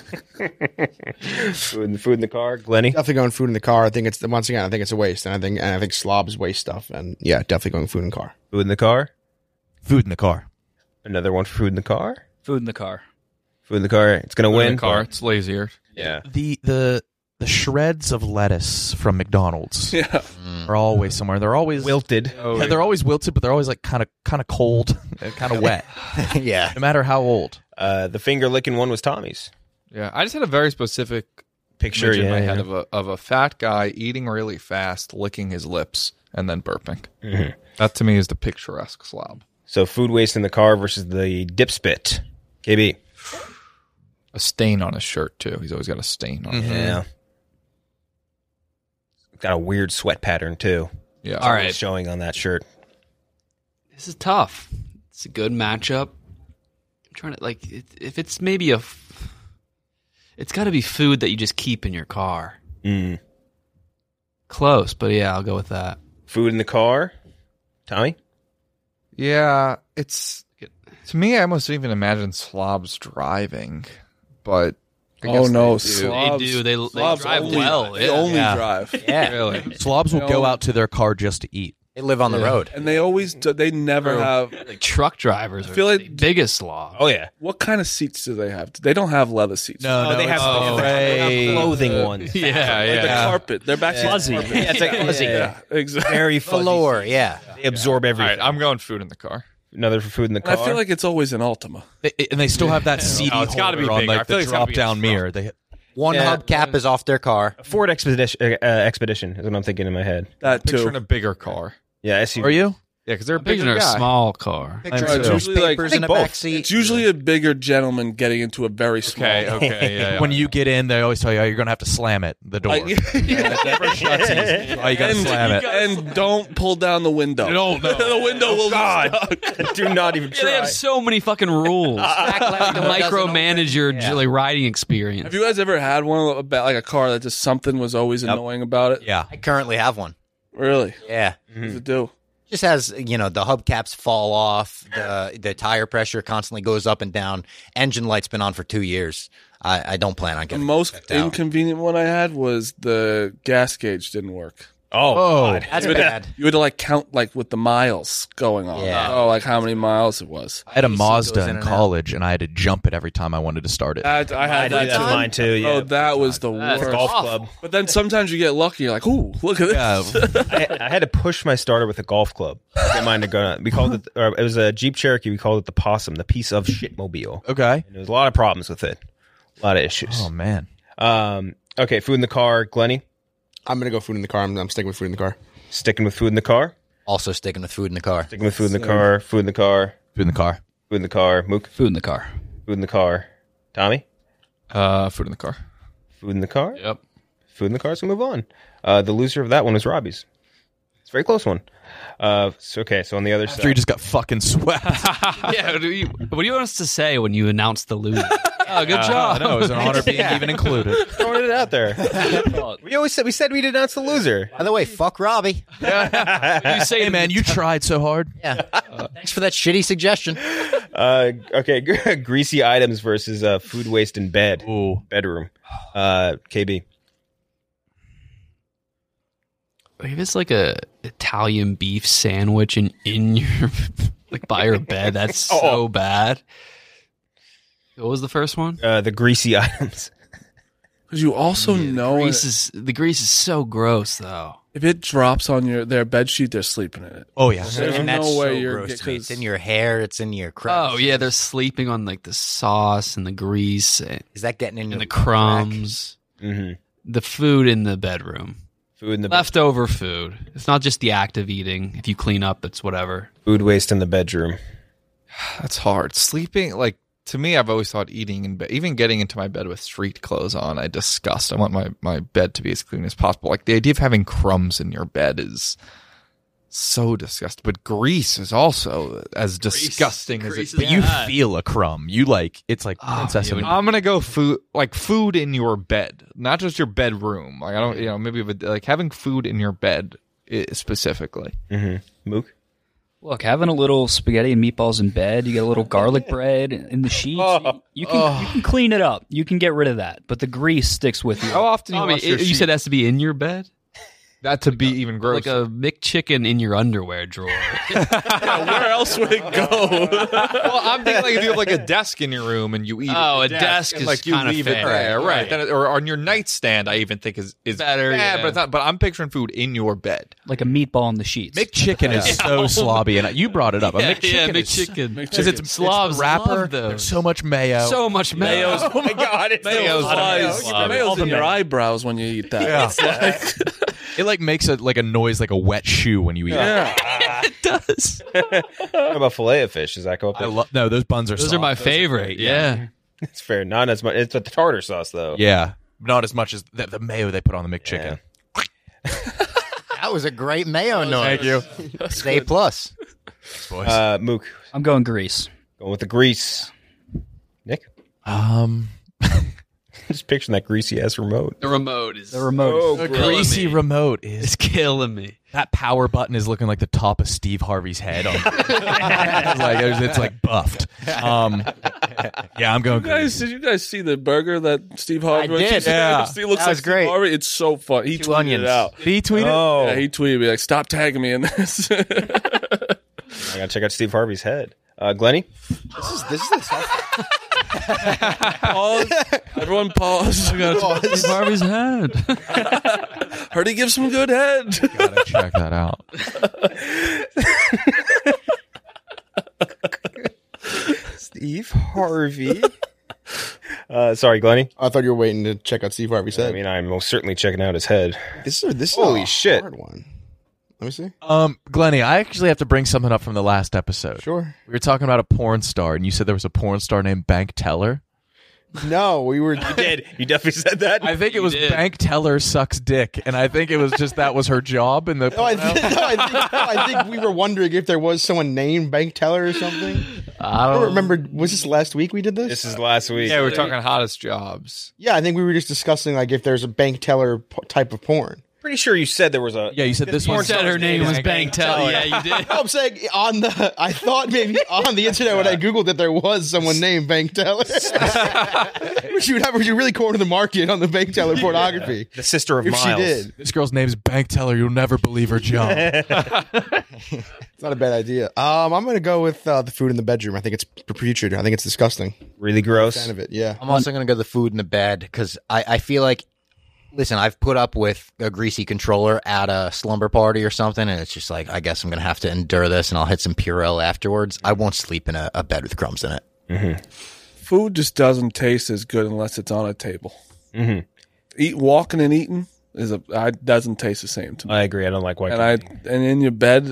food. Food in the car, Glenny. Definitely going food in the car. I think it's once again. I think it's a waste, and I think slobs waste stuff. And yeah, definitely going food in the car. Food in the car. Food in the car. Another one for food in the car. Food in the car. Food in the car. It's gonna In win. the car, it's lazier. Yeah. The shreds of lettuce from McDonald's are always somewhere. They're always wilted. Yeah, they're always wilted, but they're always like kind of cold and kind of wet. Yeah. No matter how old. The finger licking one was Tommy's. Yeah, I just had a very specific Picture image in my yeah, head yeah. of a fat guy eating really fast, licking his lips, and then burping. Mhm. That to me is the picturesque slob. So food waste in the car versus the dip spit. KB. A stain on his shirt too. He's always got a stain on it. Yeah. Got a weird sweat pattern too. Yeah. All right. Showing on that shirt. This is tough. It's a good matchup. I'm trying to like if it's maybe it's got to be food that you just keep in your car. Mm. Close, but yeah, I'll go with that. Food in the car. Tommy? Yeah, it's to me. I almost even imagine slobs driving, but Oh no, They slobs. do. They Slobs drive only, well. They Yeah. only Yeah. drive. Yeah. really, Slobs will go out to their car just to eat. They live on the road. And they always they never have. Like truck drivers. I feel are like the biggest slob. Oh yeah. What kind of seats do they have? They don't have leather seats. No, they have clothing ones. yeah, Like the yeah. carpet. They're back Fuzzy. Yeah, it's like fuzzy. Yeah, exactly. Very fuzzy. Velour, yeah. They absorb All everything. right, I'm going food in the car. Another for food in the And car. I feel like it's always an Ultima. And they still have that CD Oh, it's gotta be holder on bigger. I like feel the like it's gotta be a drop-down truck. mirror. They One Yeah. hubcap is off their car. a Ford Expedition is what I'm thinking in my head. That too. Picturing a bigger car. Yeah, SUV. Are you? Yeah, because they're a Picture bigger a guy. small car. Picture It's usually like papers in the both. back seat. It's usually a bigger gentleman getting into a very small. Okay, yeah. When you get in, they always tell you, oh, you're going to have to slam it, the door. Yeah. It never shuts easy. Oh, you got to slam it. And don't pull down the window. No, no. The window will God. Do not even Yeah, they try. have so many fucking rules. Back left The door doesn't micromanager open. Yeah. like riding experience. Have you guys ever had one about like a car that just something was always annoying about it? Yeah. I currently have one. Really? Yeah. What does it do? Just has, the hubcaps fall off, the tire pressure constantly goes up and down. Engine light's been on for 2 years. I don't plan on The getting most checked out. inconvenient one I had was the gas gauge didn't work. Oh, God. That's You had to- bad. You had to like count like with the miles going on. Yeah. Oh, like how many miles it was. I had a AC Mazda goes in in and out. college, and I had to jump it every time I wanted to start it. I I had do that that to too. mine too. Yeah. Oh, that was the That's worst. golf awful. club. But then sometimes you get lucky. You're like, ooh, look at this. I had to push my starter with a golf club to get mine to go. We called it. Or it was a Jeep Cherokee. We called it the Possum, the piece of shitmobile. Okay. And there was a lot of problems with it. A lot of issues. Oh, man. Okay, food in the car. Glenny, I'm gonna go food in the car. I'm sticking with food in the car. sticking with food in the car. Also sticking with food in the car. Sticking with food in the car. Food in the car. Food in the car. Food in the car. Mook. Food in the car. Food in the car. Tommy. Food in the car. Food in the car. Yep. Food in the car. So we'll move on. The loser of that one was Robbie's. It's a very close one. So on the other side, After you just got fucking swept. Yeah. What do you want us to say when you announce the loser? Oh, good job. No, it was an honor being even included. throwing it out there. we said we'd announce the loser. By the way, fuck Robbie. You say Hey, man, you tried so hard. Yeah. Thanks for that shitty suggestion. Okay, greasy items versus food waste in bed. Ooh. Bedroom. KB. If it's like a Italian beef sandwich in your like by your bed, that's so bad. What was the first one? The greasy items. Because you also know The grease is so gross though. if it drops on their bed sheet, they're sleeping in it. Oh, yeah. There's And that's no way so you're gross to me. It's because in your hair. It's in your crap. Oh yeah, they're sleeping on like the sauce and the grease and Is that getting in your the crumbs. Mm-hmm. The food in the bedroom. Food in the Leftover food. It's not just the act of eating. If you clean up, it's whatever. food waste in the bedroom. That's hard. Sleeping, like, to me, I've always thought eating in bed, even getting into my bed with street clothes on, I disgust. I want my bed to be as clean as possible. Like, the idea of having crumbs in your bed is so disgusting. But grease is also as disgusting as it. But you feel a crumb. You it's like princess. yeah, and- I'm gonna go food in your bed, not just your bedroom. Like I don't, maybe like having food in your bed specifically. Mm-hmm. Mook. Look, having a little spaghetti and meatballs in bed, you get a little garlic bread in the sheets. You can clean it up. You can get rid of that, but the grease sticks with you. How often You said it has to be in your bed? that to be even grosser? Like a McChicken in your underwear drawer. where else would it go? Well, I'm thinking like if you have like a desk in your room and you eat. Oh, at a the desk and, is like you kinda leave fair. it there, right? Right. Then or on your nightstand, I even think is Better, bad, yeah. but it's not. But I'm picturing food in your bed. Like a meatball in the sheets. McChicken is so slobby, and you brought it up. A McChicken is McChicken. because it's Slobs the wrapper. love those. There's so much mayo. So much mayo. Oh my God! It's Mayo's Slob. Mayo's in your eyebrows when you eat that. Yeah. It's like, It like makes a noise like a wet shoe when you eat it. yeah. It does. What about fillet of fish? Does that go up there? No, those buns are. Those soft. are my Those favorite. great, Yeah. It's fair. Not as much. It's the tartar sauce though. Yeah, not as much as the mayo they put on the McChicken. That was a great mayo noise. Thank you. It's A plus. Boys. Mook. I'm going grease. Going with the grease. Nick. Just picturing that greasy ass remote. The remote is The greasy remote is killing me. That power button is looking like the top of Steve Harvey's head. It's like buffed. Yeah, I'm going. Did you guys see the burger that Steve Harvey? I did. Yeah. He looks That was like great. Steve Harvey. It's so fun. He tweeted onions. it out. He tweeted. Oh, Yeah, he tweeted me like, "Stop tagging me in this." I gotta check out Steve Harvey's head. Glenny, This is a tough. Pause. Everyone pause. Steve Harvey's head. Heard he gives some good head. Gotta check that out. Steve Harvey. Sorry, Glenny. I thought you were waiting to check out Steve Harvey's head. I mean, I'm most certainly checking out his head. This is Holy a shit. hard one. Let me see. Glenny, I actually have to bring something up from the last episode. Sure. We were talking about a porn star, and you said there was a porn star named Bank Teller. No, we were. You did. You definitely said that. I think it was Bank Teller sucks dick, and I think it was just that was her job in the. I think we were wondering if there was someone named Bank Teller or something. I don't remember. Was this last week we did this? This is last week. Yeah, we're talking hottest jobs. Yeah, I think we were just discussing like if there's a Bank Teller type of porn. Pretty sure you said there was a. Yeah, you said this one. You said her name was Bank Teller. Yeah, you did. I'm saying I thought maybe on the internet when I googled that there was someone named Bank Teller. Which you really cornered the market on the Bank Teller pornography. The sister of if Miles. she did. This girl's name's Bank Teller. You'll never believe her job. It's not a bad idea. I'm going to go with the food in the bedroom. I think it's putrid. I think it's disgusting. Really gross. Fan of it, yeah. I'm also going to go the food in the bed because I feel like, listen, I've put up with a greasy controller at a slumber party or something, and it's just like, I guess I'm going to have to endure this, and I'll hit some Purell afterwards. I won't sleep in a bed with crumbs in it. Mm-hmm. Food just doesn't taste as good unless it's on a table. Mm-hmm. Walking and eating doesn't taste the same to me. I agree. I don't like white. And in your bed,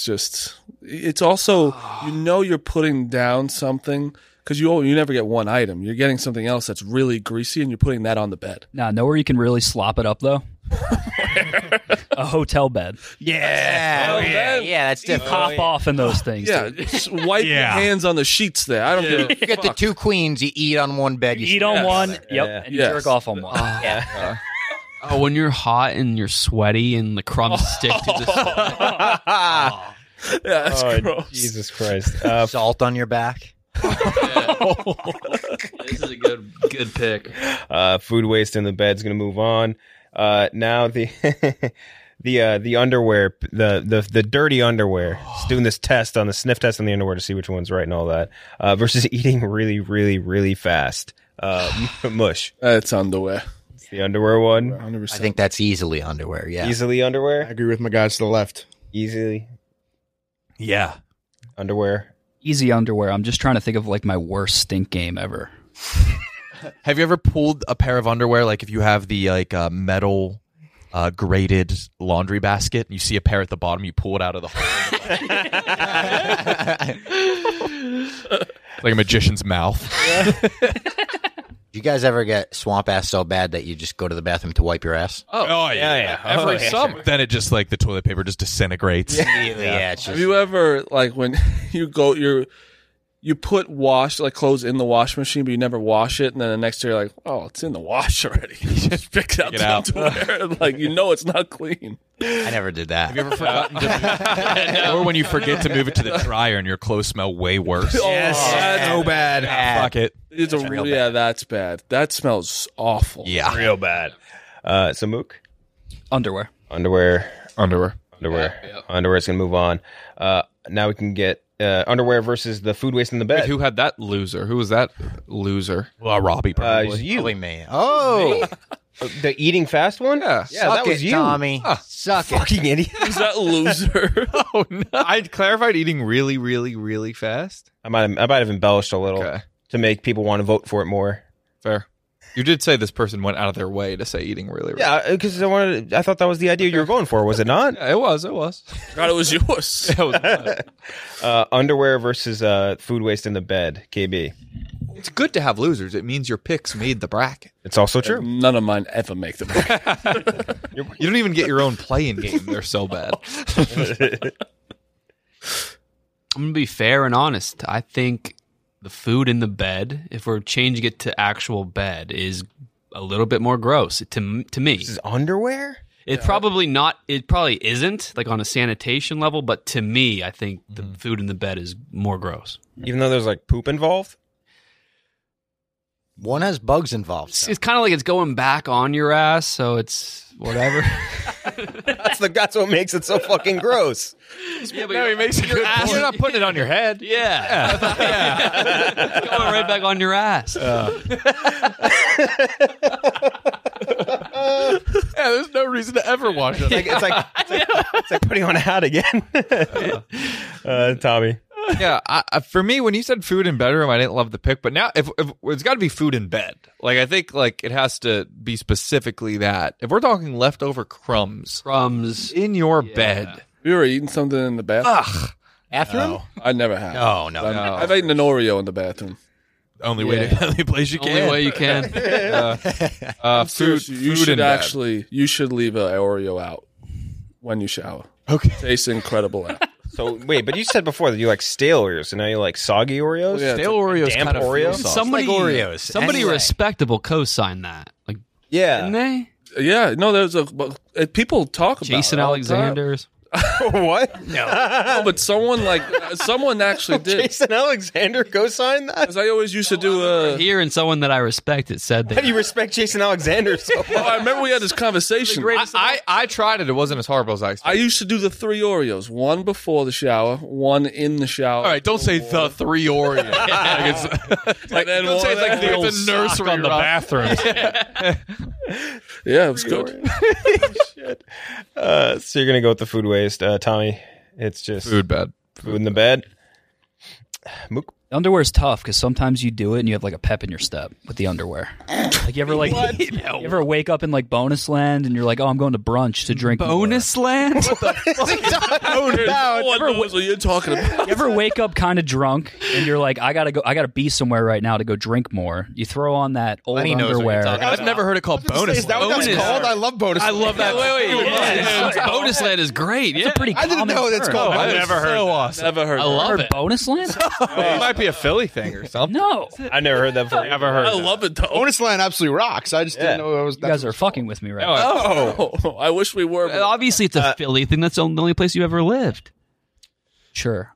it's also you're putting down something. Because you never get one item. You're getting something else that's really greasy, and you're putting that on the bed. Nah, know where you can really slop it up, though? A hotel bed. Yeah, that's You different. pop off in those things. Yeah, dude. just wipe your hands on the sheets there. I don't give a You get the fuck. two queens, you eat on one bed. You eat on one, Yeah. and you jerk off on one. Oh, when you're hot and you're sweaty and the crumbs stick to the sweat. Yeah, that's Oh, gross. Jesus Christ. Salt on your back. This is a good pick. Food waste in the bed's going to move on. Now the the underwear, the dirty underwear. Just doing this test on the sniff test on the underwear to see which one's right and all that. Versus eating really, really, really fast. Mush. It's underwear. It's the underwear one. 100%. I think that's easily underwear, yeah. Easily underwear. I agree with my guys to the left. Easily Yeah. underwear. Easy underwear. I'm just trying to think of like my worst stink game ever. Have you ever pulled a pair of underwear, like if you have the metal graded laundry basket, and you see a pair at the bottom, you pull it out of the hole. Like a magician's mouth. You guys ever get swamp ass so bad that you just go to the bathroom to wipe your ass? Oh yeah. Every summer. Then it just like the toilet paper just disintegrates. Yeah, it's just, Have you ever like when you go you put clothes in the wash machine, but you never wash it, and then the next day you're like, oh, it's in the wash already. You just pick it up it out. to wear it. Like it's not clean. I never did that. Have you ever forgotten to or when you forget to move it to the dryer and your clothes smell way worse? Yes, so bad. Fuck it. It's that's bad. That smells awful. Yeah. Real bad. So Mook? Underwear. Underwear. Underwear. Underwear's going to move on. Now we can get underwear versus the food waste in the bed. Wait, who had that loser? Who was that loser? Well, Robbie probably. You. Probably me. Oh, The eating fast one? Yeah. That was you. Tommy. Suck it. Fucking idiot. Is that loser? Oh no! I clarified eating really, really, really fast. I might have embellished a little to make people want to vote for it more. Fair. You did say this person went out of their way to say eating really, really. Yeah, because I thought that was the idea you were going for, was it not? Yeah, it was. God, it was yours. It was Underwear versus food waste in the bed, KB. It's good to have losers. It means your picks made the bracket. It's also true. None of mine ever make the bracket. You don't even get your own playing game. They're so bad. I'm gonna be fair and honest. I think the food in the bed, if we're changing it to actual bed, is a little bit more gross to me. This is underwear? It probably not. It probably isn't like on a sanitation level, but to me, I think the food in the bed is more gross. Even though there's like poop involved? One has bugs involved. It's kind of like it's going back on your ass, so it's whatever. That's what makes it so fucking gross. Yeah, but No, he makes a good point. You're not putting it on your head. Yeah. It's going right back on your ass. Yeah, there's no reason to ever wash it. It's like putting on a hat again. Tommy. Yeah, for me, when you said food in bedroom, I didn't love the pick. But now, if it's got to be food in bed. Like I think, like it has to be specifically that. If we're talking leftover crumbs in your bed, You ever eaten something in the bathroom? Bathroom? No, I never have. No. I've eaten an Oreo in the bathroom. only place you can. Only way you can. Food in should bed. actually. You should leave an Oreo out when you shower. Okay, tastes incredible. So wait, but you said before that you like stale Oreos, so now you like soggy Oreos? Yeah, stale Oreos, damp kind of Oreo? Somebody, like Oreos. somebody Anyway. respectable co-signed that. Like, Yeah. didn't they? Yeah, no, there's people talk about Jason it all the time. Alexander's. What? No, but someone actually did. Jason Alexander co-signed that? Because I always used to do Here and someone that I respect it said How that. do you respect Jason Alexander so much? I remember we had this conversation. I tried it. It wasn't as horrible as I expected. I used to do the 3 Oreos. One before the shower, one in the shower. All right, don't say the 3 Oreos. And then don't say it's like the one- old nursery on the rhyme. bathroom. Yeah, it was good. Shit. So you're gonna go with the food waste, Tommy? It's just Food bed. food in the bed. Mook. Underwear is tough because sometimes you do it and you have like a pep in your step with the underwear. Like you ever wake up in like bonus land and you're like, oh, I'm going to brunch to drink Bonus land? No one knows what you're talking about. You ever wake up kind of drunk and you're like, I gotta be somewhere right now to go drink more. You throw on that old Lenny knows what you're underwear. talking I've never heard it called bonus. Is that what that's Bonus. called? I love bonus. I love that. Yeah, bonus land is great. It's a pretty I didn't common know that's term. called. I've never heard. So awesome. Never heard. I love Heard it. bonus land? It might be a Philly thing or something. No. I never heard that before. Never heard. I love it though. Bonus land absolutely rocks. I just didn't know it was. You guys are fucking with me right now. Oh, I wish we were. but- Obviously, it's a Philly thing. That's the only place you ever lived. Sure.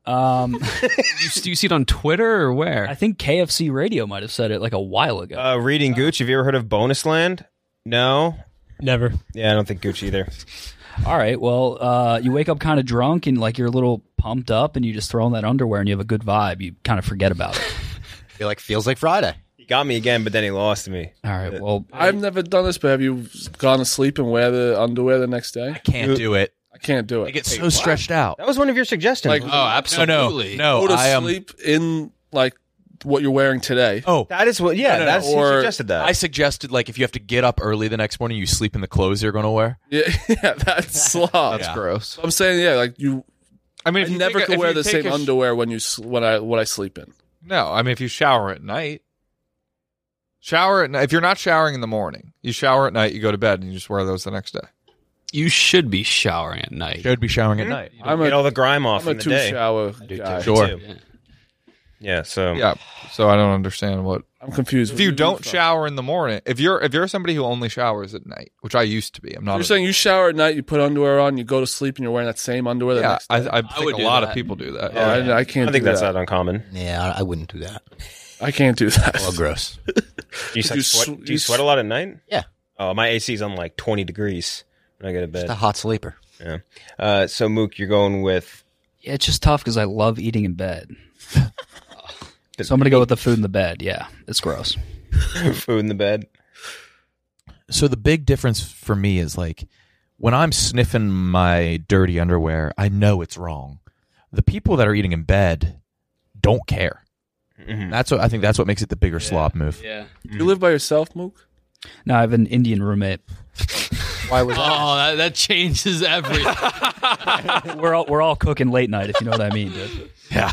You see it on Twitter or where? I think KFC Radio might have said it like a while ago. Reading Gooch, have you ever heard of Bonus Land? No? Never. Yeah, I don't think Gooch either. All right. Well, you wake up kind of drunk and like you're a little pumped up and you just throw on that underwear and you have a good vibe. You kind of forget about it. Feels like Friday. He got me again, but then he lost me. All right. Well, I've never done this, but have you gone to sleep and wear the underwear the next day? Can't do it. I can't do it. I get so stretched out. That was one of your suggestions. Like, Oh, absolutely. No, go to I am. sleep in like what you're wearing today. Oh, that is what, yeah, No, no, no. that's who Or- suggested that. I suggested like if you have to get up early the next morning, you sleep in the clothes you're going to wear. Yeah, that's slob. That's gross. I'm saying, yeah, like you. I mean, I if you never take a- could if wear you the take same a sh- underwear when I sleep in. No, I mean if you shower at night. Shower at night. If you're not showering in the morning, you shower at night, you go to bed, and you just wear those the next day. You should be showering at night. Should be showering at night. I'm Get all the grime off I'm a in the day. 2-shower do guy. too. Sure. Yeah. Yeah, so Yeah. So I don't understand what. I'm confused. If you don't shower in the morning, if you're somebody who only showers at night, which I used to be, I'm not. You're saying you shower at night, you put underwear on, you go to sleep, and you're wearing that same underwear the Yeah, next day. I think would a do lot that. of people do that. Yeah, I can't. I think do that's that. not uncommon. Yeah, I wouldn't do that. I can't do that. Well, gross. Do you, You do you sweat a lot at night? Yeah. Oh, my AC's on like 20 degrees when I go to Just a bed. hot sleeper. Yeah. So, Mook, you're going with... yeah, it's just tough because I love eating in bed. So I'm going to go with the food in the bed. Yeah, it's gross. food in the bed. So the big difference for me is like when I'm sniffing my dirty underwear, I know it's wrong. The people that are eating in bed don't care. Mm-hmm. That's what I think. That's what makes it the bigger slob move. Yeah. You live by yourself, Mook? No, I have an Indian roommate. Why was Oh, that changes everything. We're all cooking late night, if you know what I mean, dude. Yeah.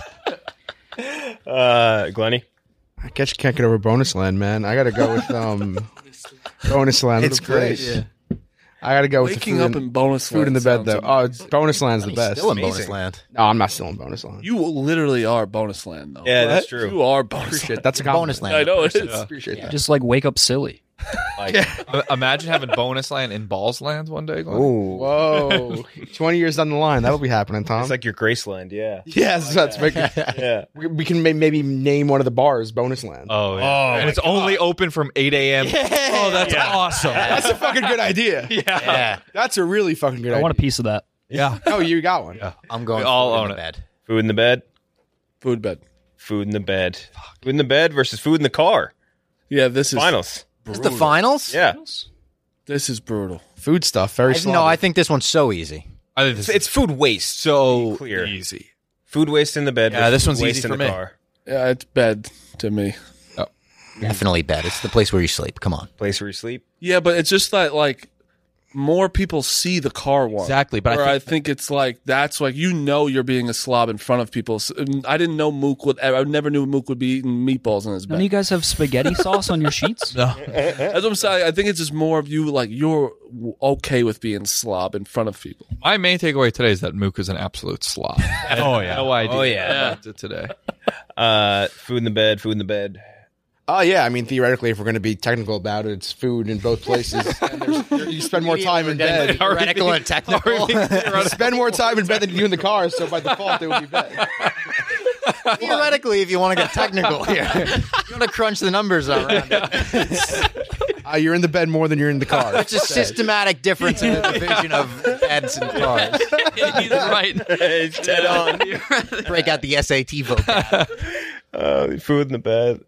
Glenny? I guess you can't get over bonus land, man. I got to go with bonus land. It's great. Yeah. I got to go with Waking the up food in bonus food in the land bed, though. sounds Oh, bonus land's the best. Still in bonus land. No, I'm not still in bonus land. You literally are bonus land, though. Yeah, that's true. You are bonus Appreciate land. it. That's a Bonus compliment. land. I know it is. Appreciate that. Just like wake up silly. Like, Imagine having bonus land in Balls Land one day. Glenn. ooh, Whoa. 20 years down the line, that'll be happening, Tom. it's like your Graceland, yeah. yes, that's making. Yeah. We can maybe name one of the bars Bonus Land. Oh, yeah. and it's only open from 8 a.m. Oh, that's awesome. That's a fucking good idea. Yeah. That's a really fucking good idea. I want a piece of that. Yeah. Oh, you got one. Yeah. I'm going We all food in own the it. bed. Food in the bed. Food bed. Food in the bed. Food in the bed versus food in the car. Yeah, this is Finals. This is the finals? Yeah. This is brutal. Food stuff. Very No, I think this one's so easy. I think this It's food waste. so clear. easy. Food waste in the bed. Yeah, versus this food one's waste easy in for the me. car. Yeah, it's bed to me. Definitely bed. It's the place where you sleep. Come on. Place where you sleep. Yeah, but it's just that like more people see the car one. Exactly, but Where I I think it's like that's like you're being a slob in front of people. So, I didn't know Mook would. I never knew Mook would be eating meatballs in his None of bed. you guys have spaghetti sauce on your sheets? No. That's what I'm saying. I think it's just more of you like you're okay with being slob in front of people. My main takeaway today is that Mook is an absolute slob. Oh, yeah. No idea. Oh, yeah. About it today. Food in the bed. Food in the bed. Oh, yeah. I mean, theoretically, if we're going to be technical about it, it's food in both places. And you spend more time in bed. Theoretical and technical. You spend more time in bed than you do in the car, so by default, it would be bed. Theoretically, if you want to get technical here, you want to crunch the numbers around it. You're in the bed more than you're in the car. It's a systematic difference in the division of beds and cars. He's right. It's dead on. Break out the SAT vocab. Food in the bed.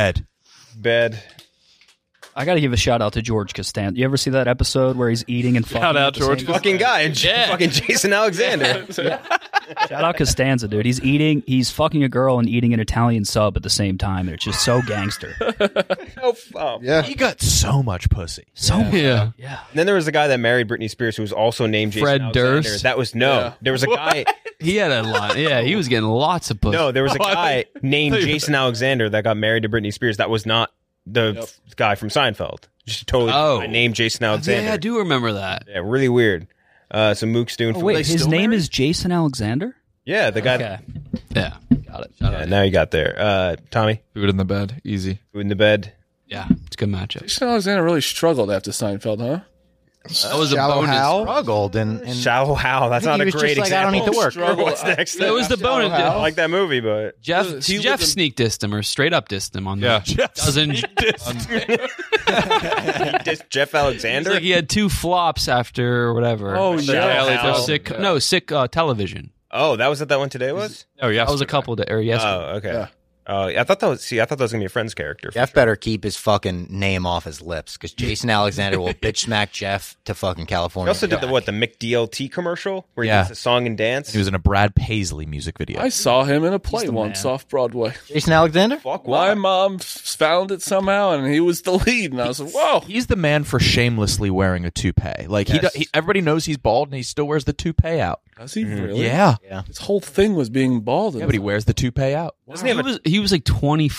Bed. I got to give a shout out to George Costanza. You ever see that episode where he's eating and fucking? Shout out at the George same- Fucking guy. Yeah. Fucking Jason Alexander. Shout out Costanza, dude. He's fucking a girl and eating an Italian sub at the same time, and it's just so gangster. Yeah. He got so much pussy. So Yeah. yeah. And then there was a guy that married Britney Spears who was also named Jason Fred Alexander. Durst? That was There was a guy. He had a lot. Yeah, he was getting lots of pussy. No, there was a guy named Jason Alexander that got married to Britney Spears. That was not the guy from Seinfeld. Just totally named Jason Alexander. Yeah, I do remember that. Yeah, really weird. So Mook's doing. Oh, wait, his name is Jason Alexander? Yeah, the guy. Okay. Yeah, got it. Yeah, now you got there. Tommy, Food in the bed. Easy. food in the bed. Yeah, it's a good matchup. Jason Alexander really struggled after Seinfeld, huh? That was a Shallow bonus. Hal? Struggled and Shallow Hal. That's I not think a he was great just like, I don't example. need to work. Struggle. What's next? That was the bonus. I like that movie, but Jeff sneak dissed him or straight up dissed him on Yeah. the dozen. he dissed Jeff Alexander. Like he had 2 flops after whatever. Oh, The yeah. Daily Hal. sick. No, sick television. Oh, that was what that one today was. Oh, yeah. That was a couple or yesterday. Oh, okay. Yeah. Oh, I thought that was. See, I thought that was gonna be a Friends character. Jeff better keep his fucking name off his lips because Jason Alexander will bitch smack Jeff to fucking He California. also did the McDLT commercial where he Yeah. does a song and dance. He was in a Brad Paisley music video. I saw him in a play the once man. off Broadway. Jason Alexander? Fuck My mom found it somehow, and he was the lead, and I was like, "Whoa!" He's the man for shamelessly wearing a toupee. Like Yes. everybody knows he's bald, and he still wears the toupee out. Does he really? Yeah. His whole thing was being bald. Yeah, but he wears the toupee out. He was like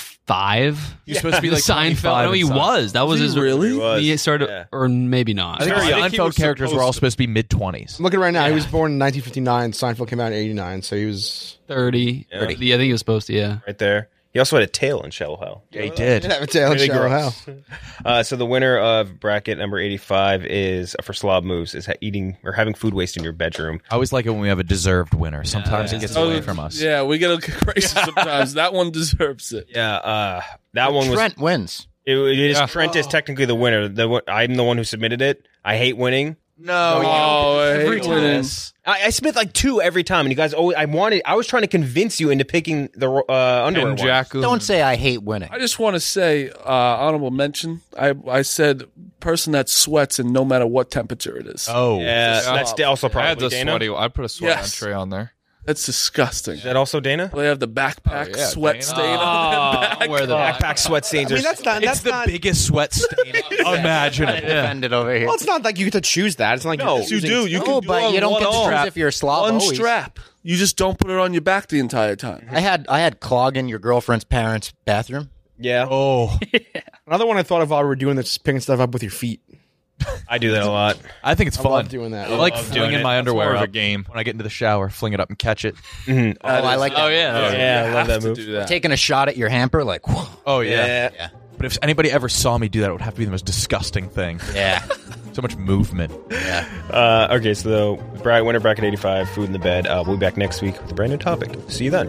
25. He's supposed to be like Seinfeld. 25 No, he in Seinfeld. was. That was he his. really? He was. He started, Yeah. or maybe not. I think Seinfeld characters were all supposed to be mid-20s. I'm looking right now. He was born in 1959. Seinfeld came out in 89, so he was 30. Yeah. 30. Yeah, I think he was supposed to. Yeah. right there. He also had a tail in Shallow Hal. Yeah, he did. have a tail in Really Shallow gross. Hal. So the winner of bracket number 85 is for slob moves is eating or having food waste in your bedroom. I always like it when we have a deserved winner. Sometimes Yeah. it gets Oh, away from us. Yeah, we get crazy sometimes. That one deserves it. Yeah, that one was. Trent wins. It is Yeah. Trent is technically the winner. I'm the one who submitted it. I hate winning. No, Oh, I every hate time. winning. I submit like 2 every time, and you guys always. I was trying to convince you into picking the underwear And one. Jakku. Don't say I hate winning. I just want to say, honorable mention. I said person that sweats and no matter what temperature it is. Oh, Yeah, that's also I had probably the Dana. sweaty. I put a sweat Yes. tray on there. That's disgusting. Is that also Dana? They have the backpack Oh, yeah, sweat Dana. stain on their back. Where the Backpack sweat stains. I mean, that's not. it's That's the not. biggest sweat stain imaginable. Defended over here. Well, it's not like you get to choose that. It's not like No, you're you choosing- do. You No, can do but on you don't one get to arm. choose if you're a slob. One always. strap. You just don't put it on your back the entire time. I had clog in your girlfriend's parents' bathroom. Yeah. Oh, Another one I thought of while we were doing this is picking stuff up with your feet. I do that a lot. I think it's I fun. love doing that. I like love doing flinging it. my It's more underwear of a up game. when I get into the shower, fling it up and catch it. Oh, I like that. Oh, yeah. Yeah, I love that to move. do that. Taking a shot at your hamper, like, whew. Oh yeah. Yeah. But if anybody ever saw me do that, it would have to be the most disgusting thing. Yeah. So much movement. Yeah. Okay, so the winter bracket 85, food in the bed. We'll be back next week with a brand new topic. See you then.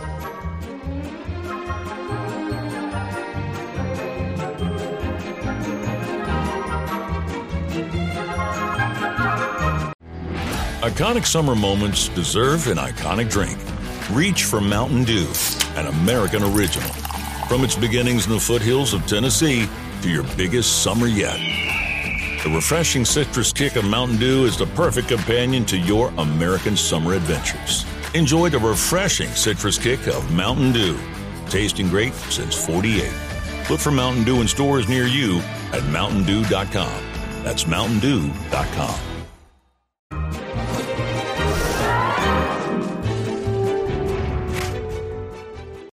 Iconic summer moments deserve an iconic drink. Reach for Mountain Dew, an American original. From its beginnings in the foothills of Tennessee to your biggest summer yet. The refreshing citrus kick of Mountain Dew is the perfect companion to your American summer adventures. Enjoy the refreshing citrus kick of Mountain Dew. Tasting great since '48. Look for Mountain Dew in stores near you at MountainDew.com. That's MountainDew.com.